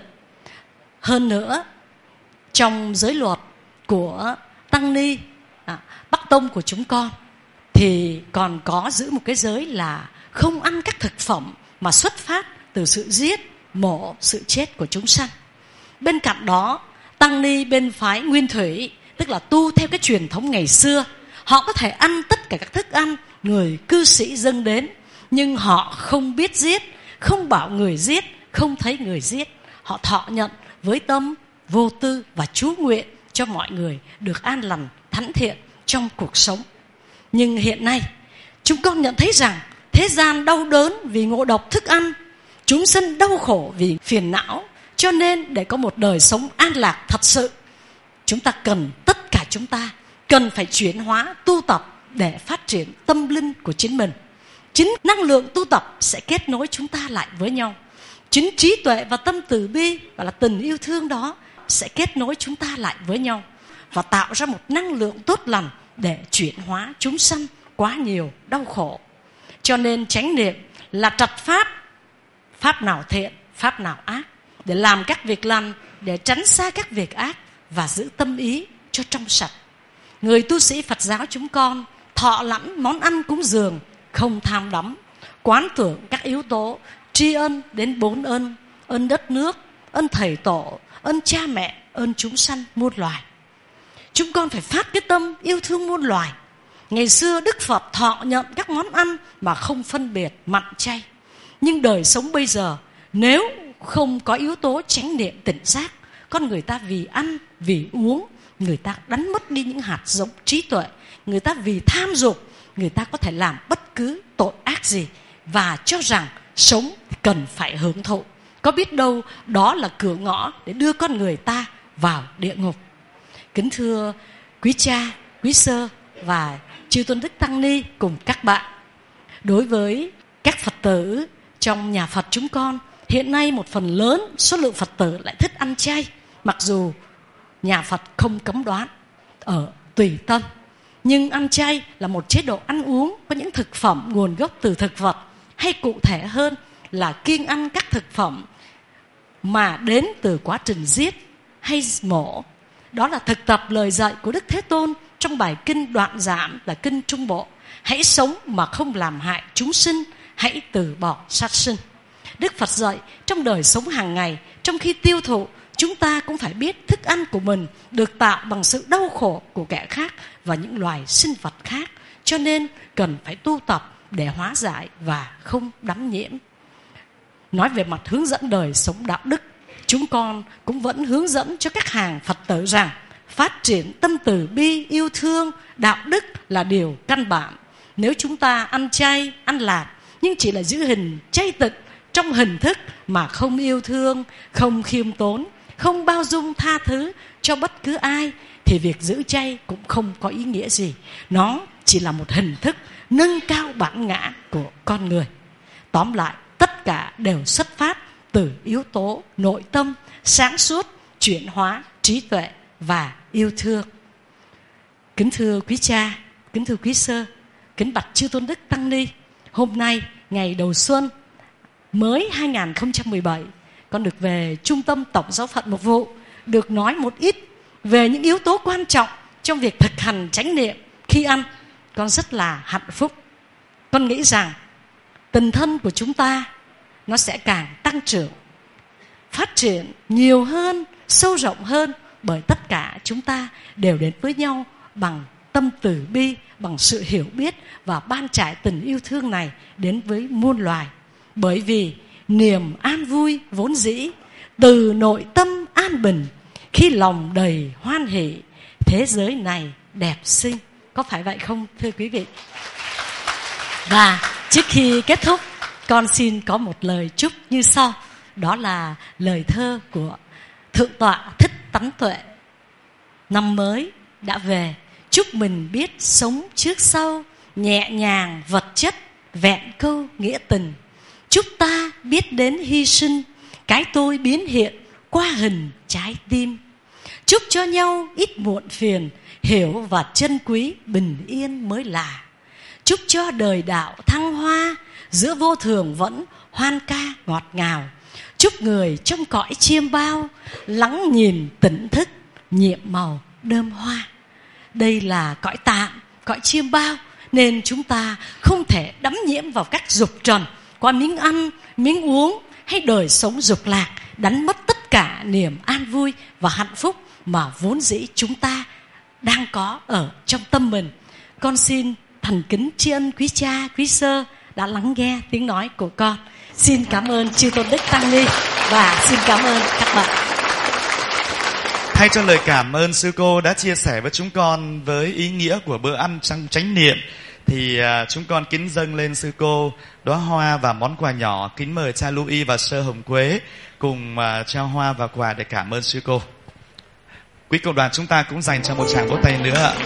Hơn nữa, trong giới luật của Tăng Ni, à, Bắc Tông của chúng con thì còn có giữ một cái giới là không ăn các thực phẩm mà xuất phát từ sự giết, mổ, sự chết của chúng sanh. Bên cạnh đó, Tăng Ni bên phái Nguyên Thủy, tức là tu theo cái truyền thống ngày xưa, họ có thể ăn tất cả các thức ăn người cư sĩ dâng đến, nhưng họ không biết giết, không bảo người giết, không thấy người giết. Họ thọ nhận với tâm vô tư và chú nguyện cho mọi người được an lành, thánh thiện trong cuộc sống. Nhưng hiện nay, chúng con nhận thấy rằng thế gian đau đớn vì ngộ độc thức ăn, chúng sinh đau khổ vì phiền não. Cho nên để có một đời sống an lạc thật sự, chúng ta cần, tất cả chúng ta cần phải chuyển hóa, tu tập để phát triển tâm linh của chính mình. Chính năng lượng tu tập sẽ kết nối chúng ta lại với nhau. Chính trí tuệ và tâm từ bi và là tình yêu thương đó sẽ kết nối chúng ta lại với nhau và tạo ra một năng lượng tốt lành để chuyển hóa chúng sanh quá nhiều đau khổ. Cho nên chánh niệm là trật pháp, pháp nào thiện, pháp nào ác, để làm các việc lành, để tránh xa các việc ác và giữ tâm ý cho trong sạch. Người tu sĩ Phật giáo chúng con thọ lẵm món ăn cúng dường, không tham đắm, quán tưởng các yếu tố, tri ân đến bốn ơn: ơn đất nước, ơn thầy tổ, ơn cha mẹ, ơn chúng sanh muôn loài. Chúng con phải phát cái tâm yêu thương muôn loài. Ngày xưa Đức Phật thọ nhận các món ăn mà không phân biệt mặn chay. Nhưng đời sống bây giờ, nếu không có yếu tố chánh niệm tỉnh giác, con người ta vì ăn, vì uống, người ta đánh mất đi những hạt giống trí tuệ. Người ta vì tham dục, người ta có thể làm bất cứ tội ác gì và cho rằng sống cần phải hưởng thụ. Có biết đâu đó là cửa ngõ để đưa con người ta vào địa ngục. Kính thưa quý cha, quý sơ và chư tôn đức tăng ni cùng các bạn, đối với các Phật tử trong nhà Phật chúng con, hiện nay một phần lớn số lượng Phật tử lại thích ăn chay, mặc dù nhà Phật không cấm đoán, ở tùy tâm. Nhưng ăn chay là một chế độ ăn uống có những thực phẩm nguồn gốc từ thực vật, hay cụ thể hơn là kiêng ăn các thực phẩm mà đến từ quá trình giết hay mổ. Đó là thực tập lời dạy của Đức Thế Tôn trong bài kinh Đoạn Giảm là kinh Trung Bộ: hãy sống mà không làm hại chúng sinh, hãy từ bỏ sát sinh. Đức Phật dạy trong đời sống hàng ngày, trong khi tiêu thụ, chúng ta cũng phải biết thức ăn của mình được tạo bằng sự đau khổ của kẻ khác và những loài sinh vật khác. Cho nên cần phải tu tập để hóa giải và không đắm nhiễm. Nói về mặt hướng dẫn đời sống đạo đức, chúng con cũng vẫn hướng dẫn cho các hàng Phật tử rằng phát triển tâm từ bi, yêu thương, đạo đức là điều căn bản. Nếu chúng ta ăn chay, ăn lạt, nhưng chỉ là giữ hình chay tịnh trong hình thức mà không yêu thương, không khiêm tốn, không bao dung tha thứ cho bất cứ ai, thì việc giữ chay cũng không có ý nghĩa gì. Nó chỉ là một hình thức nâng cao bản ngã của con người. Tóm lại, tất cả đều xuất phát từ yếu tố nội tâm, sáng suốt, chuyển hóa, trí tuệ và yêu thương. Kính thưa quý cha, kính thưa quý sơ, kính bạch chư tôn đức tăng ni, hôm nay ngày đầu xuân mới hai không một bảy, con được về Trung tâm Tổng Giáo phận Mục Vụ, được nói một ít về những yếu tố quan trọng trong việc thực hành chánh niệm khi ăn. Con rất là hạnh phúc. Con nghĩ rằng tình thân của chúng ta nó sẽ càng tăng trưởng, phát triển nhiều hơn, sâu rộng hơn, bởi tất cả chúng ta đều đến với nhau bằng tâm từ bi, bằng sự hiểu biết và ban trải tình yêu thương này đến với muôn loài. Bởi vì niềm an vui vốn dĩ từ nội tâm an bình, khi lòng đầy hoan hỷ, thế giới này đẹp xinh. Có phải vậy không thưa quý vị? Và trước khi kết thúc, con xin có một lời chúc như sau. Đó là lời thơ của Thượng tọa Thích Tấn Tuệ. Năm mới đã về, chúc mình biết sống trước sau, nhẹ nhàng vật chất, vẹn câu nghĩa tình. Chúc ta biết đến hy sinh, cái tôi biến hiện qua hình trái tim. Chúc cho nhau ít muộn phiền, hiểu và trân quý bình yên mới là. Chúc cho đời đạo thăng hoa, giữa vô thường vẫn hoan ca ngọt ngào. chúc người trong cõi chiêm bao lắng nhìn tỉnh thức nhiệm màu đơm hoa. Đây là cõi tạm, cõi chiêm bao, nên chúng ta không thể đắm nhiễm vào các dục trần qua miếng ăn, miếng uống hay đời sống dục lạc, đánh mất tất cả niềm an vui và hạnh phúc mà vốn dĩ chúng ta đang có ở trong tâm mình. Con xin thành kính tri ân quý cha, quý sơ đã lắng nghe tiếng nói của con. Xin cảm ơn chư tôn đức tăng ni và xin cảm ơn các bạn. Thay cho lời cảm ơn sư cô đã chia sẻ với chúng con với ý nghĩa của bữa ăn trong chánh niệm, thì uh, chúng con kính dâng lên sư cô đóa hoa và món quà nhỏ. Kính mời cha Louis và sơ Hồng Quế cùng uh, trao hoa và quà để cảm ơn sư cô. Quý cộng đoàn chúng ta cũng dành cho một tràng vỗ tay nữa ạ.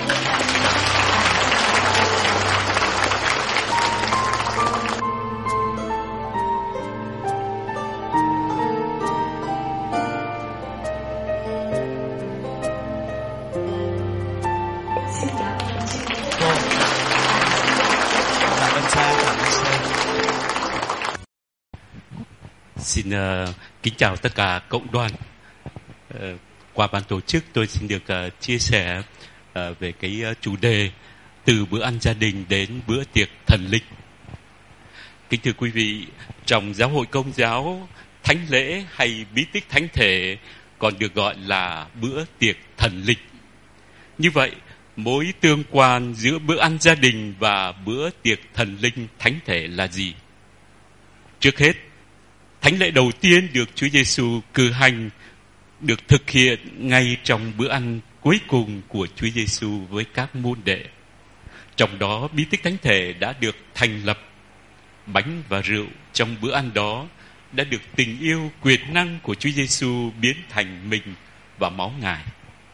Xin uh, kính chào tất cả cộng đoàn. Uh, qua ban tổ chức tôi xin được uh, chia sẻ uh, về cái uh, chủ đề từ bữa ăn gia đình đến bữa tiệc thần linh. Kính thưa quý vị, trong giáo hội Công giáo, thánh lễ hay bí tích thánh thể còn được gọi là bữa tiệc thần linh. Như vậy, mối tương quan giữa bữa ăn gia đình và bữa tiệc thần linh thánh thể là gì? Trước hết, thánh lễ đầu tiên được Chúa Giêsu cử hành được thực hiện ngay trong bữa ăn cuối cùng của Chúa Giêsu với các môn đệ. Trong đó, bí tích thánh thể đã được thành lập. Bánh và rượu trong bữa ăn đó đã được tình yêu quyền năng của Chúa Giêsu biến thành mình và máu Ngài.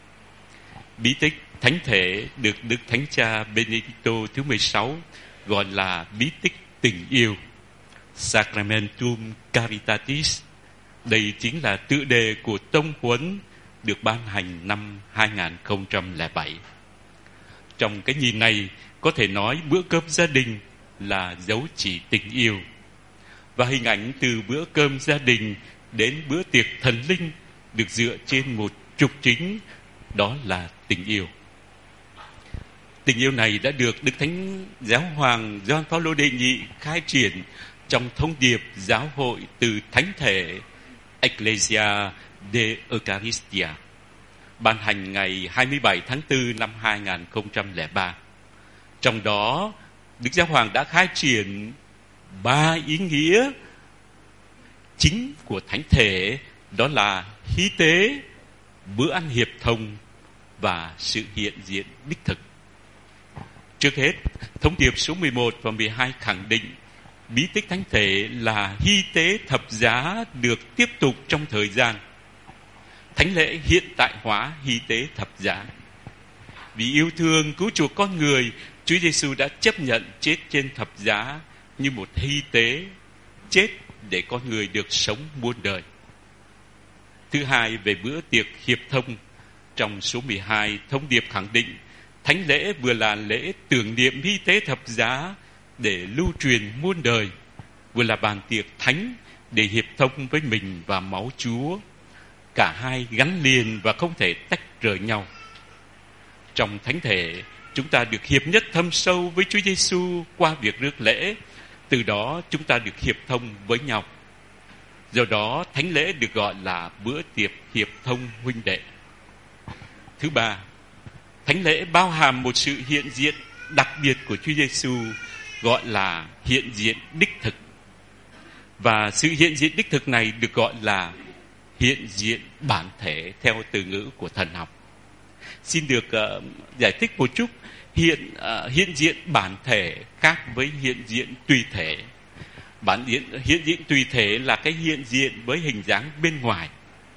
Bí tích thánh thể được Đức Thánh Cha Benedicto thứ mười sáu gọi là bí tích tình yêu, Sacramentum Caritatis. Đây chính là tựa đề của tông huấn được ban hành năm hai nghìn không trăm lẻ bảy. Trong cái nhìn này, có thể nói bữa cơm gia đình là dấu chỉ tình yêu. Và hình ảnh từ bữa cơm gia đình đến bữa tiệc thần linh được dựa trên một trục chính, đó là tình yêu. Tình yêu này đã được Đức Thánh Giáo Hoàng Gioan Phaolô đệ nhị khai triển trong thông điệp giáo hội từ thánh thể Ecclesia de Eucharistia, ban hành ngày hai mươi bảy tháng tư năm hai nghìn không trăm lẻ ba. Trong đó, Đức Giáo Hoàng đã khai triển ba ý nghĩa chính của thánh thể, đó là hy tế, bữa ăn hiệp thông và sự hiện diện đích thực. Trước hết, thông điệp số mười một và mười hai khẳng định bí tích thánh thể là hy tế thập giá được tiếp tục trong thời gian. Thánh lễ hiện tại hóa hy tế thập giá. Vì yêu thương cứu chuộc con người, Chúa Giêsu đã chấp nhận chết trên thập giá như một hy tế, chết để con người được sống muôn đời. Thứ hai, về bữa tiệc hiệp thông, trong số mười hai, thông điệp khẳng định thánh lễ vừa là lễ tưởng niệm hy tế thập giá để lưu truyền muôn đời, vừa là bàn tiệc thánh để hiệp thông với mình và máu Chúa. Cả hai gắn liền và không thể tách rời nhau. Trong thánh thể, chúng ta được hiệp nhất thâm sâu với Chúa Giêsu qua việc rước lễ. Từ đó chúng ta được hiệp thông với nhau. Do đó, thánh lễ được gọi là bữa tiệc hiệp thông huynh đệ. Thứ ba, thánh lễ bao hàm một sự hiện diện đặc biệt của Chúa Giêsu, gọi là hiện diện đích thực. Và sự hiện diện đích thực này được gọi là hiện diện bản thể theo từ ngữ của thần học. Xin được uh, giải thích một chút. Hiện uh, hiện diện bản thể khác với hiện diện tùy thể. Bản hiện, hiện diện tùy thể là cái hiện diện với hình dáng bên ngoài.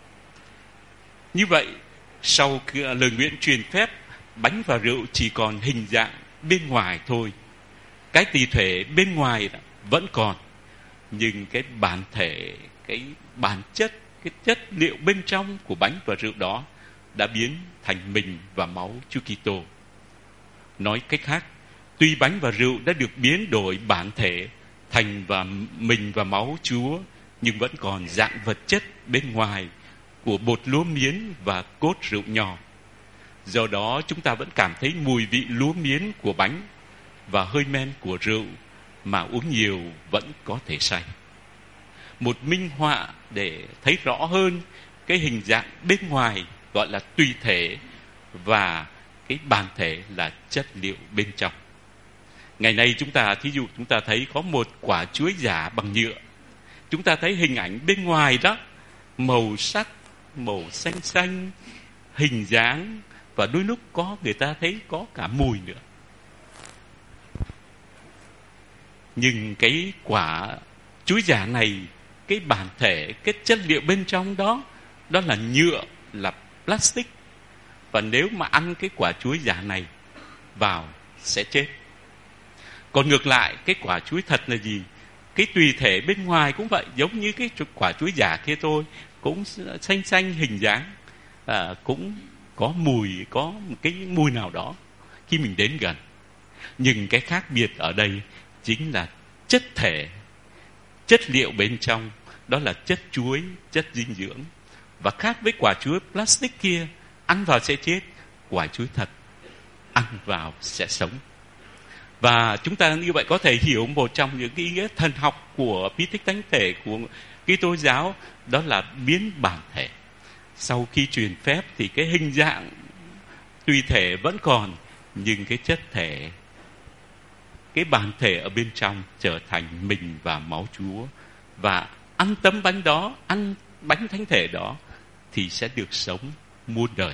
Như vậy, sau lời nguyện truyền phép, bánh và rượu chỉ còn hình dạng bên ngoài thôi. Cái tùy thể bên ngoài vẫn còn, nhưng cái bản thể, cái bản chất, cái chất liệu bên trong của bánh và rượu đó đã biến thành mình và máu Chúa Kitô. Nói cách khác, tuy bánh và rượu đã được biến đổi bản thể thành và mình và máu Chúa, nhưng vẫn còn dạng vật chất bên ngoài của bột lúa miến và cốt rượu nho. Do đó chúng ta vẫn cảm thấy mùi vị lúa miến của bánh và hơi men của rượu, mà uống nhiều vẫn có thể say. Một minh họa để thấy rõ hơn cái hình dạng bên ngoài gọi là tùy thể, và cái bản thể là chất liệu bên trong. Ngày nay chúng ta, thí dụ chúng ta thấy có một quả chuối giả bằng nhựa, chúng ta thấy hình ảnh bên ngoài đó, màu sắc, màu xanh xanh, hình dáng, và đôi lúc có người ta thấy có cả mùi nữa. Nhưng cái quả chuối giả này, cái bản thể, cái chất liệu bên trong đó, đó là nhựa, là plastic. Và nếu mà ăn cái quả chuối giả này vào sẽ chết. Còn ngược lại, cái quả chuối thật là gì? Cái tùy thể bên ngoài cũng vậy, giống như cái quả chuối giả kia thôi, cũng xanh xanh hình dáng, à, cũng có mùi, có một cái mùi nào đó khi mình đến gần. Nhưng cái khác biệt ở đây chính là chất thể, chất liệu bên trong, đó là chất chuối, chất dinh dưỡng. Và khác với quả chuối plastic kia, ăn vào sẽ chết, quả chuối thật, ăn vào sẽ sống. Và chúng ta như vậy có thể hiểu một trong những cái ý nghĩa thần học của bí tích thánh thể của Kitô giáo, đó là biến bản thể. Sau khi truyền phép thì cái hình dạng tùy thể vẫn còn, nhưng cái chất thể, cái bản thể ở bên trong trở thành mình và máu Chúa. Và ăn tấm bánh đó, ăn bánh thánh thể đó thì sẽ được sống muôn đời.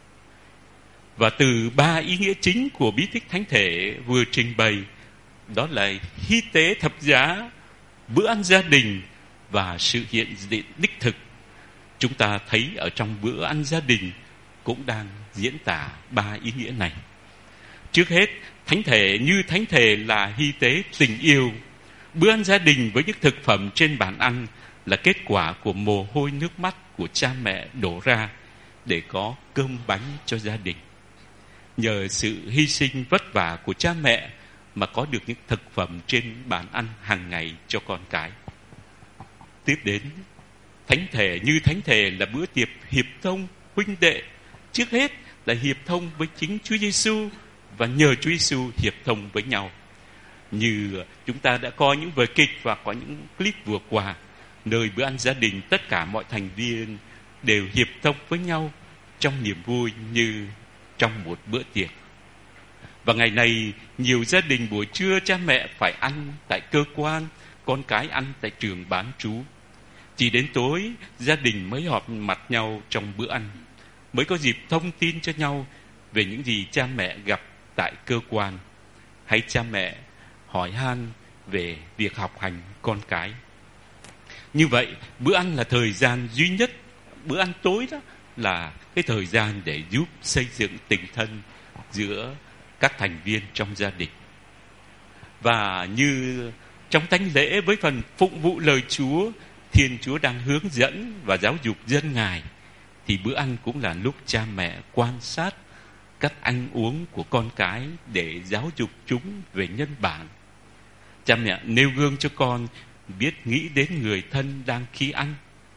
Và từ ba ý nghĩa chính của bí tích thánh thể vừa trình bày, đó là hy tế thập giá, bữa ăn gia đình và sự hiện diện đích thực, chúng ta thấy ở trong bữa ăn gia đình cũng đang diễn tả ba ý nghĩa này. Trước hết, thánh thể như thánh thể là hy tế tình yêu. Bữa ăn gia đình với những thực phẩm trên bàn ăn là kết quả của mồ hôi nước mắt của cha mẹ đổ ra để có cơm bánh cho gia đình. Nhờ sự hy sinh vất vả của cha mẹ mà có được những thực phẩm trên bàn ăn hàng ngày cho con cái. Tiếp đến, thánh thể như thánh thể là bữa tiệc hiệp thông huynh đệ. Trước hết là hiệp thông với chính Chúa Giêsu và nhờ Chúa Giêsu hiệp thông với nhau. Như chúng ta đã coi những vở kịch và có những clip vừa qua, nơi bữa ăn gia đình tất cả mọi thành viên đều hiệp thông với nhau trong niềm vui như trong một bữa tiệc. Và ngày này, nhiều gia đình buổi trưa cha mẹ phải ăn tại cơ quan, con cái ăn tại trường bán trú. Chỉ đến tối, gia đình mới họp mặt nhau trong bữa ăn, mới có dịp thông tin cho nhau về những gì cha mẹ gặp tại cơ quan, hay cha mẹ hỏi han về việc học hành con cái. Như vậy, bữa ăn là thời gian duy nhất, bữa ăn tối đó là cái thời gian để giúp xây dựng tình thân giữa các thành viên trong gia đình. Và như trong thánh lễ với phần phụng vụ lời Chúa, Thiên Chúa đang hướng dẫn và giáo dục dân Ngài, thì bữa ăn cũng là lúc cha mẹ quan sát cách ăn uống của con cái để giáo dục chúng về nhân bản. Cha mẹ nêu gương cho con biết nghĩ đến người thân đang khi ăn,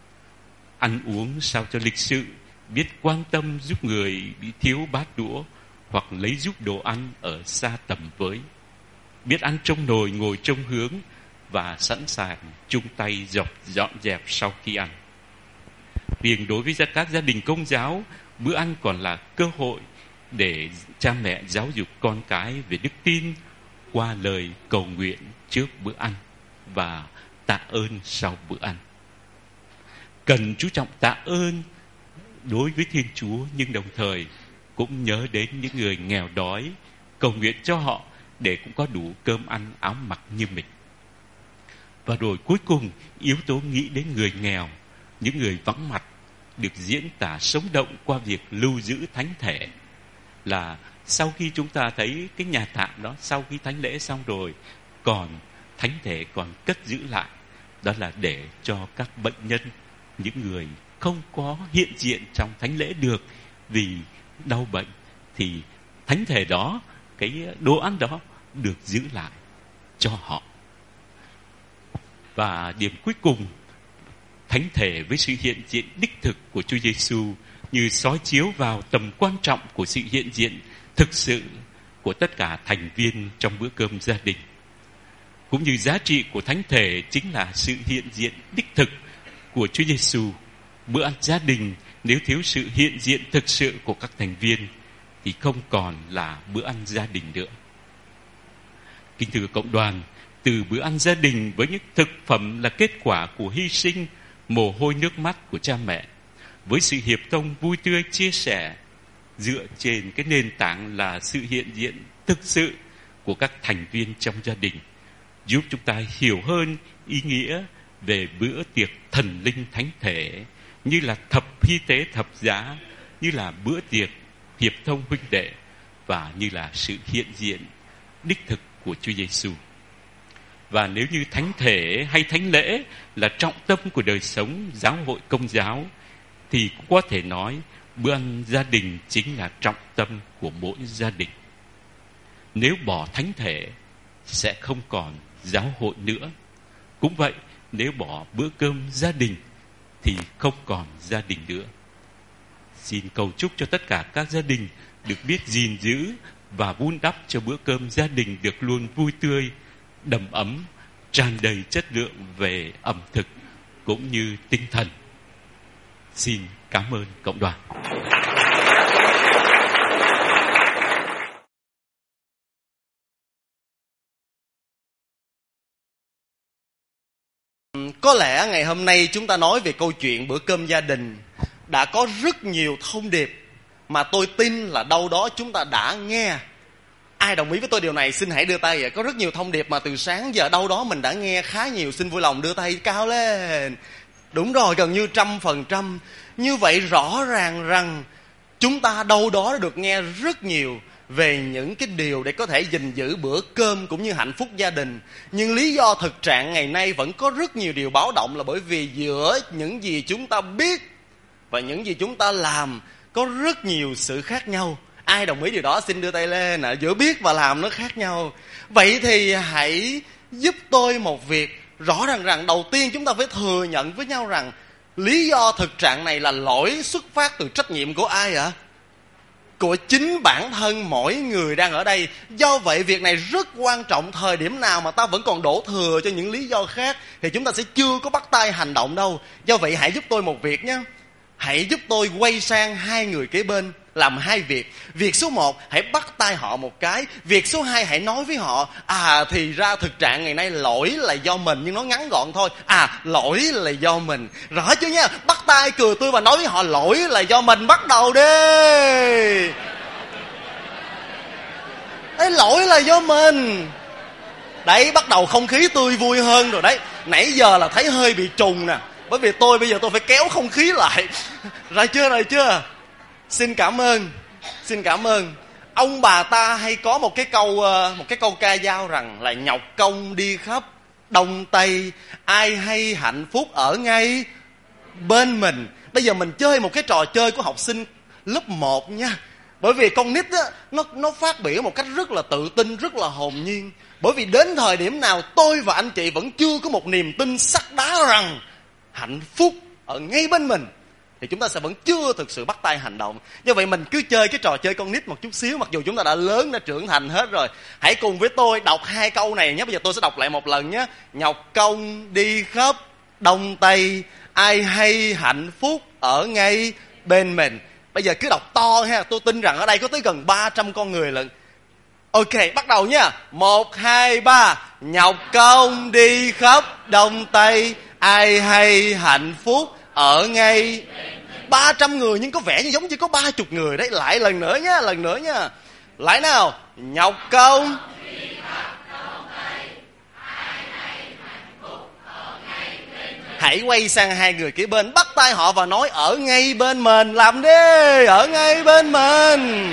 ăn uống sao cho lịch sự, biết quan tâm giúp người bị thiếu bát đũa hoặc lấy giúp đồ ăn ở xa tầm với, biết ăn trong nồi ngồi trong hướng và sẵn sàng chung tay dọn, dọn dẹp sau khi ăn. Riêng đối với các gia đình Công giáo, bữa ăn còn là cơ hội để cha mẹ giáo dục con cái về đức tin qua lời cầu nguyện trước bữa ăn và tạ ơn sau bữa ăn. Cần chú trọng tạ ơn đối với Thiên Chúa, nhưng đồng thời cũng nhớ đến những người nghèo đói, cầu nguyện cho họ để cũng có đủ cơm ăn áo mặc như mình. Và rồi cuối cùng, yếu tố nghĩ đến người nghèo, những người vắng mặt, được diễn tả sống động qua việc lưu giữ thánh thể. Là sau khi chúng ta thấy cái nhà tạm đó, sau khi thánh lễ xong rồi, còn thánh thể còn cất giữ lại, đó là để cho các bệnh nhân, những người không có hiện diện trong thánh lễ được vì đau bệnh, thì thánh thể đó, cái đồ ăn đó được giữ lại cho họ. Và điểm cuối cùng, thánh thể với sự hiện diện đích thực của Chúa Giêsu như soi chiếu vào tầm quan trọng của sự hiện diện thực sự của tất cả thành viên trong bữa cơm gia đình. Cũng như giá trị của thánh thể chính là sự hiện diện đích thực của Chúa Giêsu. Bữa ăn gia đình nếu thiếu sự hiện diện thực sự của các thành viên thì không còn là bữa ăn gia đình nữa. Kính thưa cộng đoàn, từ bữa ăn gia đình với những thực phẩm là kết quả của hy sinh, mồ hôi nước mắt của cha mẹ, với sự hiệp thông vui tươi chia sẻ dựa trên cái nền tảng là sự hiện diện thực sự của các thành viên trong gia đình, giúp chúng ta hiểu hơn ý nghĩa về bữa tiệc thần linh thánh thể, như là thập hy tế thập giá, như là bữa tiệc hiệp thông huynh đệ, và như là sự hiện diện đích thực của Chúa Giêsu. Và nếu như thánh thể hay thánh lễ là trọng tâm của đời sống giáo hội Công giáo, thì cũng có thể nói bữa ăn gia đình chính là trọng tâm của mỗi gia đình. Nếu bỏ thánh thể sẽ không còn giáo hội nữa. Cũng vậy, nếu bỏ bữa cơm gia đình thì không còn gia đình nữa. Xin cầu chúc cho tất cả các gia đình được biết gìn giữ và vun đắp cho bữa cơm gia đình được luôn vui tươi, đầm ấm, tràn đầy chất lượng về ẩm thực cũng như tinh thần. Xin cảm ơn cộng đoàn. Có lẽ ngày hôm nay chúng ta nói về câu chuyện bữa cơm gia đình đã có rất nhiều thông điệp mà tôi tin là đâu đó chúng ta đã nghe. Ai đồng ý với tôi điều này xin hãy đưa tay vậy. Có rất nhiều thông điệp mà từ sáng giờ đâu đó mình đã nghe khá nhiều. Xin vui lòng đưa tay cao lên. Đúng rồi, gần như trăm phần trăm. Như vậy rõ ràng rằng chúng ta đâu đó đã được nghe rất nhiều về những cái điều để có thể gìn giữ bữa cơm cũng như hạnh phúc gia đình. Nhưng lý do thực trạng ngày nay vẫn có rất nhiều điều báo động là bởi vì giữa những gì chúng ta biết và những gì chúng ta làm có rất nhiều sự khác nhau. Ai đồng ý điều đó xin đưa tay lên. À, giữa biết và làm nó khác nhau. Vậy thì hãy giúp tôi một việc. Rõ ràng rằng đầu tiên chúng ta phải thừa nhận với nhau rằng lý do thực trạng này là lỗi xuất phát từ trách nhiệm của ai ạ? À? Của chính bản thân mỗi người đang ở đây. Do vậy việc này rất quan trọng. Thời điểm nào mà ta vẫn còn đổ thừa cho những lý do khác thì chúng ta sẽ chưa có bắt tay hành động đâu. Do vậy hãy giúp tôi một việc nhé. Hãy giúp tôi quay sang hai người kế bên làm hai việc. Việc số một, hãy bắt tay họ một cái. Việc số hai, hãy nói với họ: à thì ra thực trạng ngày nay lỗi là do mình. Nhưng nó ngắn gọn thôi. À lỗi là do mình. Rõ chưa nha? Bắt tay cười tươi và nói với họ lỗi là do mình. Bắt đầu đi. Ê, lỗi là do mình. Đấy, bắt đầu không khí tươi vui hơn rồi đấy. Nãy giờ là thấy hơi bị trùng nè. Bởi vì tôi bây giờ tôi phải kéo không khí lại. Rồi chưa, rồi chưa? Xin cảm ơn. Xin cảm ơn. Ông bà ta hay có một cái câu Một cái câu ca dao rằng là nhọc công đi khắp Đông Tây, ai hay hạnh phúc ở ngay bên mình. Bây giờ mình chơi một cái trò chơi của học sinh lớp một nha. Bởi vì con nít á, nó, nó phát biểu một cách rất là tự tin, rất là hồn nhiên. Bởi vì đến thời điểm nào tôi và anh chị vẫn chưa có một niềm tin sắt đá rằng hạnh phúc ở ngay bên mình thì chúng ta sẽ vẫn chưa thực sự bắt tay hành động. Do vậy mình cứ chơi cái trò chơi con nít một chút xíu, mặc dù chúng ta đã lớn, đã trưởng thành hết rồi. Hãy cùng với tôi đọc hai câu này nhé. Bây giờ tôi sẽ đọc lại một lần nhé. Nhọc công đi khắp Đông Tây, ai hay hạnh phúc ở ngay bên mình. Bây giờ cứ đọc to ha. Tôi tin rằng ở đây có tới gần ba trăm con người lận. Ok, bắt đầu nha. Một, hai, ba. Nhọc công đi khắp Đông Tây, ai hay hạnh phúc ở ngay ba trăm người, nhưng có vẻ như giống chỉ có ba mươi người đấy. Lại lần nữa nhá, lần nữa nhá. Lại nào. Nhọc công. Hãy quay sang hai người kế bên, bắt tay họ và nói ở ngay bên mình. Làm đi, ở ngay bên mình.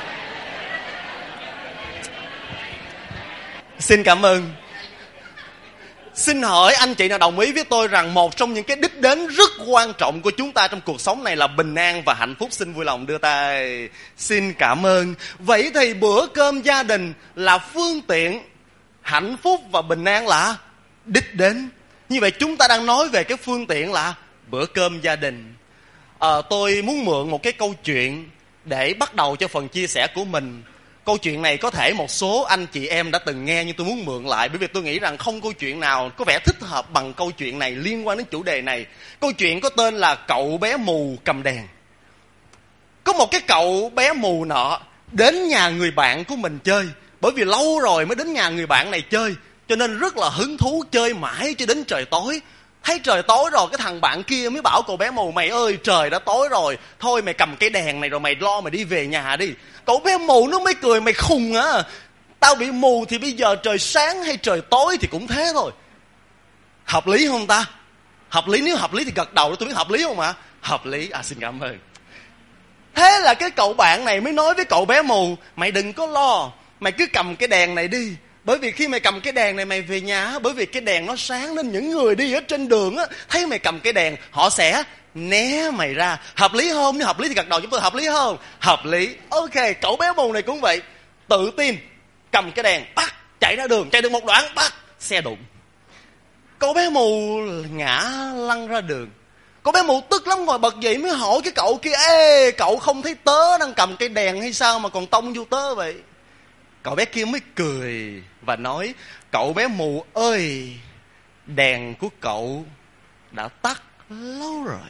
Xin cảm ơn. Xin hỏi anh chị nào đồng ý với tôi rằng một trong những cái đích đến rất quan trọng của chúng ta trong cuộc sống này là bình an và hạnh phúc? Xin vui lòng đưa tay. Xin cảm ơn. Vậy thì bữa cơm gia đình là phương tiện, hạnh phúc và bình an là đích đến. Như vậy chúng ta đang nói về cái phương tiện là bữa cơm gia đình. à, Tôi muốn mượn một cái câu chuyện để bắt đầu cho phần chia sẻ của mình. Câu chuyện này có thể một số anh chị em đã từng nghe, nhưng tôi muốn mượn lại, bởi vì tôi nghĩ rằng không câu chuyện nào có vẻ thích hợp bằng câu chuyện này liên quan đến chủ đề này. Câu chuyện có tên là Cậu bé mù cầm đèn. Có một cái cậu bé mù nọ đến nhà người bạn của mình chơi. Bởi vì lâu rồi mới đến nhà người bạn này chơi, cho nên rất là hứng thú, chơi mãi cho đến trời tối. Thấy trời tối rồi, cái thằng bạn kia mới bảo cậu bé mù: mày ơi, trời đã tối rồi, thôi mày cầm cái đèn này rồi mày lo mày đi về nhà đi. Cậu bé mù nó mới cười: mày khùng á, tao bị mù thì bây giờ trời sáng hay trời tối thì cũng thế thôi. Hợp lý không ta? Hợp lý, nếu hợp lý thì gật đầu. Tôi biết hợp lý không ạ? Hợp lý. À, xin cảm ơn. Thế là cái cậu bạn này mới nói với cậu bé mù: mày đừng có lo, mày cứ cầm cái đèn này đi. Bởi vì khi mày cầm cái đèn này mày về nhà, bởi vì cái đèn nó sáng nên những người đi ở trên đường á, thấy mày cầm cái đèn họ sẽ né mày ra. Hợp lý không? Nếu hợp lý thì gật đầu chúng tôi. Hợp lý không? Hợp lý. Ok, cậu bé mù này cũng vậy, tự tin cầm cái đèn, bắt chạy ra đường. Chạy được một đoạn, bắt xe đụng. Cậu bé mù ngã lăn ra đường. Cậu bé mù tức lắm, ngồi bật dậy mới hỏi cái cậu kia: ê, cậu không thấy tớ đang cầm cây đèn hay sao mà còn tông vô tớ vậy? Cậu bé kia mới cười và nói: cậu bé mù ơi, đèn của cậu đã tắt lâu rồi.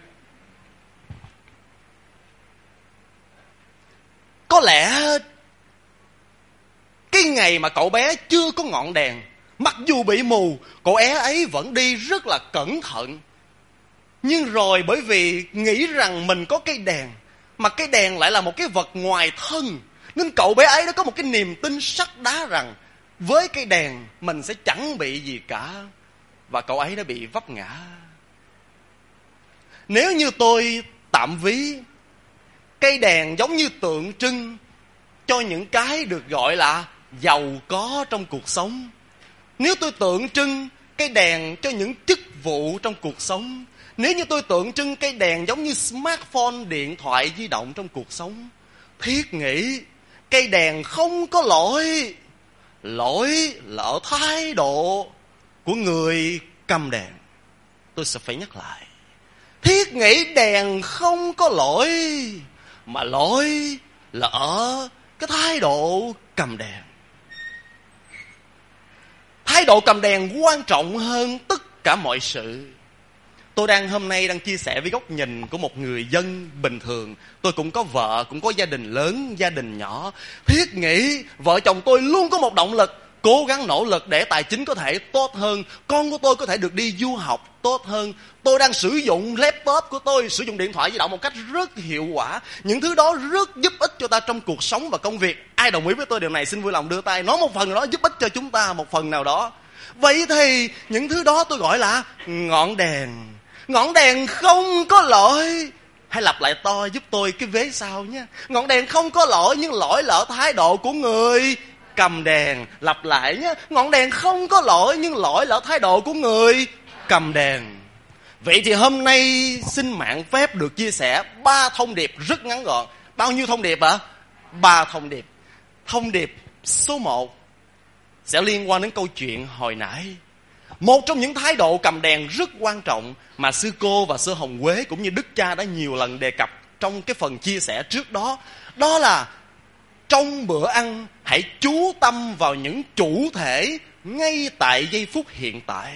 Có lẽ cái ngày mà cậu bé chưa có ngọn đèn, mặc dù bị mù, cậu bé ấy vẫn đi rất là cẩn thận. Nhưng rồi bởi vì nghĩ rằng mình có cây đèn, mà cây đèn lại là một cái vật ngoài thân, nên cậu bé ấy đã có một cái niềm tin sắt đá rằng với cây đèn mình sẽ chẳng bị gì cả. Và cậu ấy đã bị vấp ngã. Nếu như tôi tạm ví cây đèn giống như tượng trưng cho những cái được gọi là giàu có trong cuộc sống, nếu tôi tượng trưng cây đèn cho những chức vụ trong cuộc sống, nếu như tôi tượng trưng cây đèn giống như smartphone, điện thoại di động trong cuộc sống, thiết nghĩ cây đèn không có lỗi. Lỗi là ở thái độ của người cầm đèn. Tôi sẽ phải nhắc lại. Thiết nghĩ đèn không có lỗi, mà lỗi là ở cái thái độ cầm đèn. Thái độ cầm đèn quan trọng hơn tất cả mọi sự. Tôi đang hôm nay đang chia sẻ với góc nhìn của một người dân bình thường. Tôi cũng có vợ, cũng có gia đình lớn, gia đình nhỏ. Thiết nghĩ vợ chồng tôi luôn có một động lực, cố gắng nỗ lực để tài chính có thể tốt hơn, con của tôi có thể được đi du học tốt hơn. Tôi đang sử dụng laptop của tôi, sử dụng điện thoại di động một cách rất hiệu quả. Những thứ đó rất giúp ích cho ta trong cuộc sống và công việc. Ai đồng ý với tôi điều này xin vui lòng đưa tay. Nói một phần nào đó giúp ích cho chúng ta một phần nào đó. Vậy thì những thứ đó tôi gọi là ngọn đèn. Ngọn đèn không có lỗi. Hãy lặp lại to giúp tôi cái vế sau nhé. Ngọn đèn không có lỗi, nhưng lỗi là ở thái độ của người cầm đèn. Lặp lại nhé. Ngọn đèn không có lỗi, nhưng lỗi là ở thái độ của người cầm đèn. Vậy thì hôm nay xin mạng phép được chia sẻ ba thông điệp rất ngắn gọn. Bao nhiêu thông điệp ạ? Ba thông điệp. Thông điệp số một sẽ liên quan đến câu chuyện hồi nãy. Một trong những thái độ cầm đèn rất quan trọng mà sư cô và sư Hồng Quế cũng như Đức Cha đã nhiều lần đề cập trong cái phần chia sẻ trước đó, đó là trong bữa ăn hãy chú tâm vào những chủ thể ngay tại giây phút hiện tại.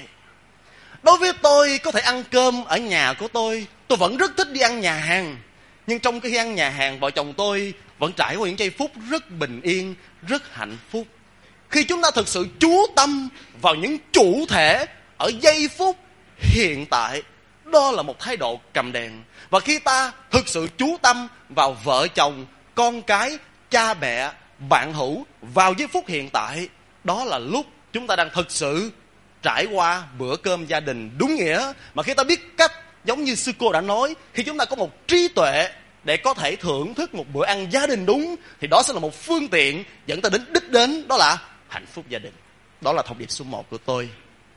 Đối với tôi, có thể ăn cơm ở nhà của tôi, tôi vẫn rất thích đi ăn nhà hàng. Nhưng trong khi ăn nhà hàng, vợ chồng tôi vẫn trải qua những giây phút rất bình yên, rất hạnh phúc. Khi chúng ta thực sự chú tâm vào những chủ thể ở giây phút hiện tại, đó là một thái độ cầm đèn. Và khi ta thực sự chú tâm vào vợ chồng, con cái, cha mẹ, bạn hữu vào giây phút hiện tại, đó là lúc chúng ta đang thực sự trải qua bữa cơm gia đình đúng nghĩa. Mà khi ta biết cách, giống như sư cô đã nói, khi chúng ta có một trí tuệ để có thể thưởng thức một bữa ăn gia đình đúng, thì đó sẽ là một phương tiện dẫn ta đến đích đến, đó là hạnh phúc gia đình. Đó là thông điệp số một của tôi.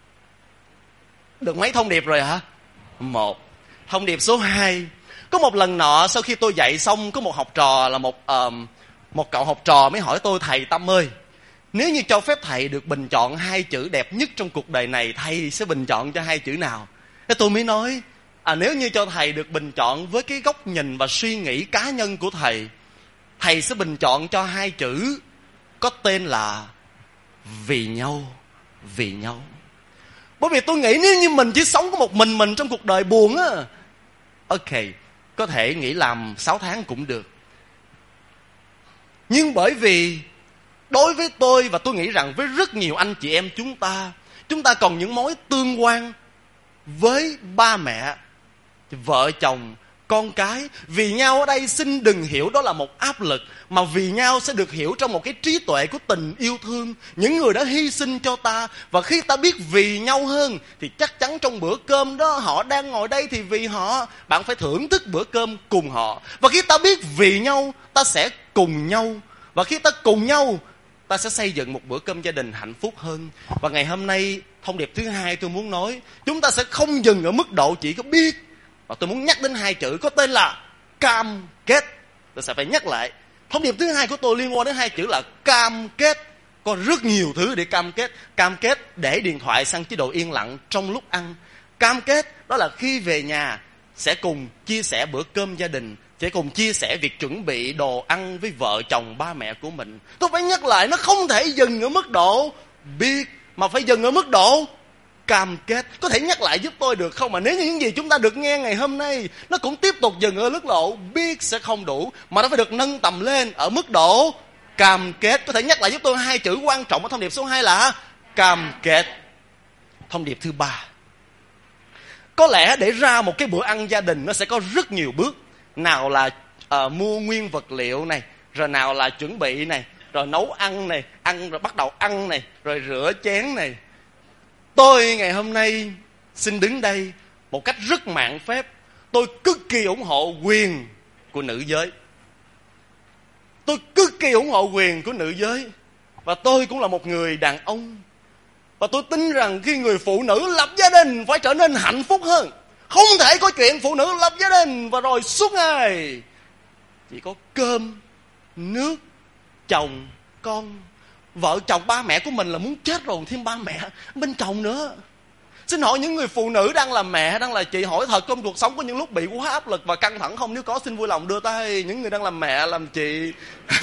Được mấy thông điệp rồi hả? Một. Thông điệp số hai. Có một lần nọ sau khi tôi dạy xong, có một học trò là một uh, một cậu học trò mới hỏi tôi: thầy Tâm ơi, nếu như cho phép thầy được bình chọn hai chữ đẹp nhất trong cuộc đời này, thầy sẽ bình chọn cho hai chữ nào? Thế tôi mới nói: À, nếu như cho thầy được bình chọn với cái góc nhìn và suy nghĩ cá nhân của thầy, thầy sẽ bình chọn cho hai chữ có tên là vì nhau. Vì nhau. Bởi vì tôi nghĩ nếu như mình chỉ sống có một mình mình trong cuộc đời buồn á, ok, có thể nghỉ làm sáu tháng cũng được. Nhưng bởi vì đối với tôi, và tôi nghĩ rằng với rất nhiều anh chị em chúng ta, chúng ta còn những mối tương quan với ba mẹ, vợ chồng, con cái. Vì nhau ở đây xin đừng hiểu đó là một áp lực, mà vì nhau sẽ được hiểu trong một cái trí tuệ của tình yêu thương. Những người đã hy sinh cho ta, và khi ta biết vì nhau hơn thì chắc chắn trong bữa cơm đó họ đang ngồi đây thì vì họ, bạn phải thưởng thức bữa cơm cùng họ. Và khi ta biết vì nhau, ta sẽ cùng nhau. Và khi ta cùng nhau, ta sẽ xây dựng một bữa cơm gia đình hạnh phúc hơn. Và ngày hôm nay, thông điệp thứ hai tôi muốn nói, chúng ta sẽ không dừng ở mức độ chỉ có biết, và tôi muốn nhắc đến hai chữ có tên là cam kết. Tôi sẽ phải nhắc lại. Thông điệp thứ hai của tôi liên quan đến hai chữ là cam kết. Có rất nhiều thứ để cam kết. Cam kết để điện thoại sang chế độ yên lặng trong lúc ăn. Cam kết đó là khi về nhà sẽ cùng chia sẻ bữa cơm gia đình, sẽ cùng chia sẻ việc chuẩn bị đồ ăn với vợ chồng ba mẹ của mình. Tôi phải nhắc lại, nó không thể dừng ở mức độ biết, mà phải dừng ở mức độ cam kết. Có thể nhắc lại giúp tôi được không? Mà nếu như những gì chúng ta được nghe ngày hôm nay nó cũng tiếp tục dừng ở mức độ biết sẽ không đủ, mà nó phải được nâng tầm lên ở mức độ cam kết. Có thể nhắc lại giúp tôi hai chữ quan trọng ở thông điệp số hai là cam kết. Thông điệp thứ ba, có lẽ để ra một cái bữa ăn gia đình nó sẽ có rất nhiều bước. Nào là uh, mua nguyên vật liệu này, rồi nào là chuẩn bị này, rồi nấu ăn này, ăn rồi bắt đầu ăn này, rồi rửa chén này. Tôi ngày hôm nay xin đứng đây một cách rất mạn phép. Tôi cực kỳ ủng hộ quyền của nữ giới. Tôi cực kỳ ủng hộ quyền của nữ giới. Và tôi cũng là một người đàn ông. Và tôi tin rằng khi người phụ nữ lập gia đình phải trở nên hạnh phúc hơn. Không thể có chuyện phụ nữ lập gia đình và rồi suốt ngày chỉ có cơm, nước, chồng, con. Vợ chồng ba mẹ của mình là muốn chết rồi, thêm ba mẹ bên chồng nữa. Xin hỏi những người phụ nữ đang làm mẹ, đang là chị, hỏi thật trong cuộc sống có những lúc bị quá áp lực và căng thẳng không? Nếu có xin vui lòng đưa tay. Những người đang làm mẹ, làm chị.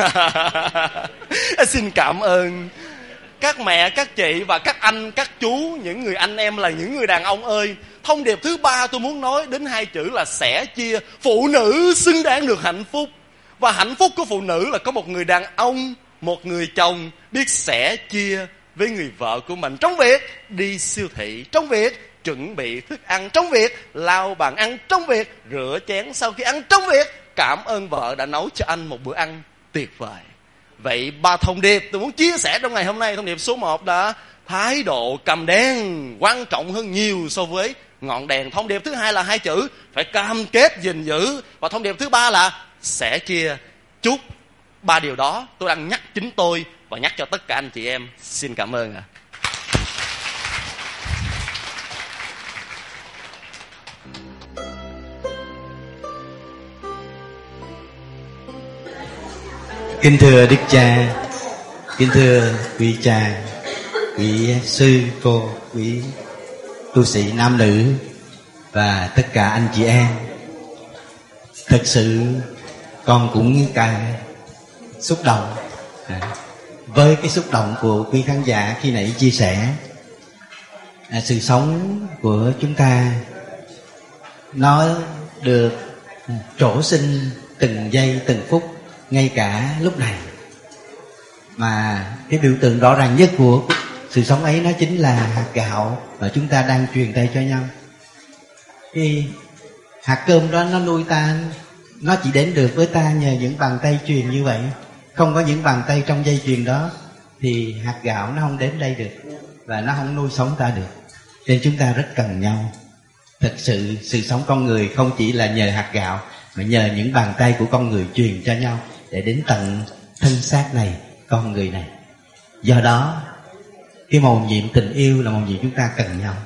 Xin cảm ơn các mẹ, các chị và các anh, các chú, những người anh em là những người đàn ông ơi. Thông điệp thứ ba tôi muốn nói đến hai chữ là sẻ chia. Phụ nữ xứng đáng được hạnh phúc. Và hạnh phúc của phụ nữ là có một người đàn ông, một người chồng biết sẻ chia với người vợ của mình. Trong việc đi siêu thị, trong việc chuẩn bị thức ăn, trong việc lau bàn ăn, trong việc rửa chén sau khi ăn, trong việc cảm ơn vợ đã nấu cho anh một bữa ăn tuyệt vời. Vậy ba thông điệp tôi muốn chia sẻ trong ngày hôm nay. Thông điệp số một là thái độ cầm đèn quan trọng hơn nhiều so với ngọn đèn. Thông điệp thứ hai là hai chữ phải cam kết gìn giữ. Và thông điệp thứ ba là sẻ chia. Chúc ba điều đó tôi đang nhắc chính tôi và nhắc cho tất cả anh chị em. Xin cảm ơn ạ. Kính thưa Đức Cha, kính thưa quý cha, quý sư cô, quý tu sĩ nam nữ và tất cả anh chị em. Thật sự con cũng càng xúc động à, với cái xúc động của quý khán giả khi nãy chia sẻ. À, sự sống của chúng ta nó được trổ sinh từng giây từng phút, ngay cả lúc này. Mà cái biểu tượng rõ ràng nhất của sự sống ấy nó chính là hạt gạo mà chúng ta đang truyền tay cho nhau. Cái hạt cơm đó nó nuôi ta, nó chỉ đến được với ta nhờ những bàn tay truyền như vậy. Không có những bàn tay trong dây chuyền đó thì hạt gạo nó không đến đây được, và nó không nuôi sống ta được. Nên chúng ta rất cần nhau. Thật sự sự sống con người không chỉ là nhờ hạt gạo, mà nhờ những bàn tay của con người truyền cho nhau để đến tận thân xác này, con người này. Do đó cái mầu nhiệm tình yêu là mầu nhiệm chúng ta cần nhau.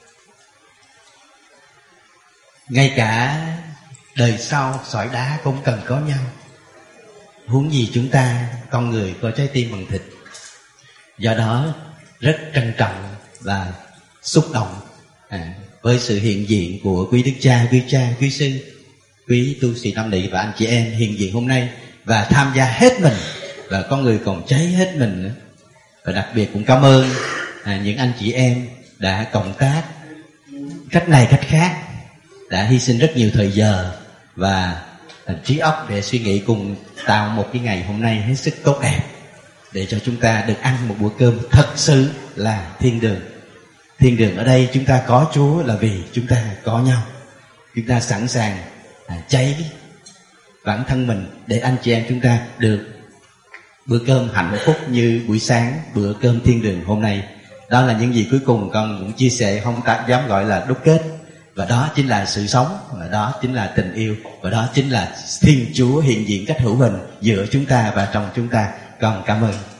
Ngay cả đời sau sỏi đá cũng cần có nhau, huống gì chúng ta con người có trái tim bằng thịt. Do đó rất trân trọng và xúc động à, với sự hiện diện của quý đức cha, quý cha, quý sư, quý tu sĩ nam nữ và anh chị em hiện diện hôm nay và tham gia hết mình, và có người còn cháy hết mình nữa. Và đặc biệt cũng cảm ơn à, những anh chị em đã cộng tác cách này cách khác, đã hy sinh rất nhiều thời giờ và à, trí óc để suy nghĩ cùng tạo một cái ngày hôm nay hết sức tốt đẹp, để cho chúng ta được ăn một bữa cơm thật sự là thiên đường. Thiên đường ở đây chúng ta có Chúa là vì chúng ta có nhau. Chúng ta sẵn sàng à, cháy bản thân mình để anh chị em chúng ta được bữa cơm hạnh phúc như buổi sáng, bữa cơm thiên đường hôm nay. Đó là những gì cuối cùng con cũng chia sẻ, không ta dám gọi là đúc kết. Và đó chính là sự sống, và đó chính là tình yêu, và đó chính là Thiên Chúa hiện diện cách hữu hình giữa chúng ta và trong chúng ta. Con cảm ơn.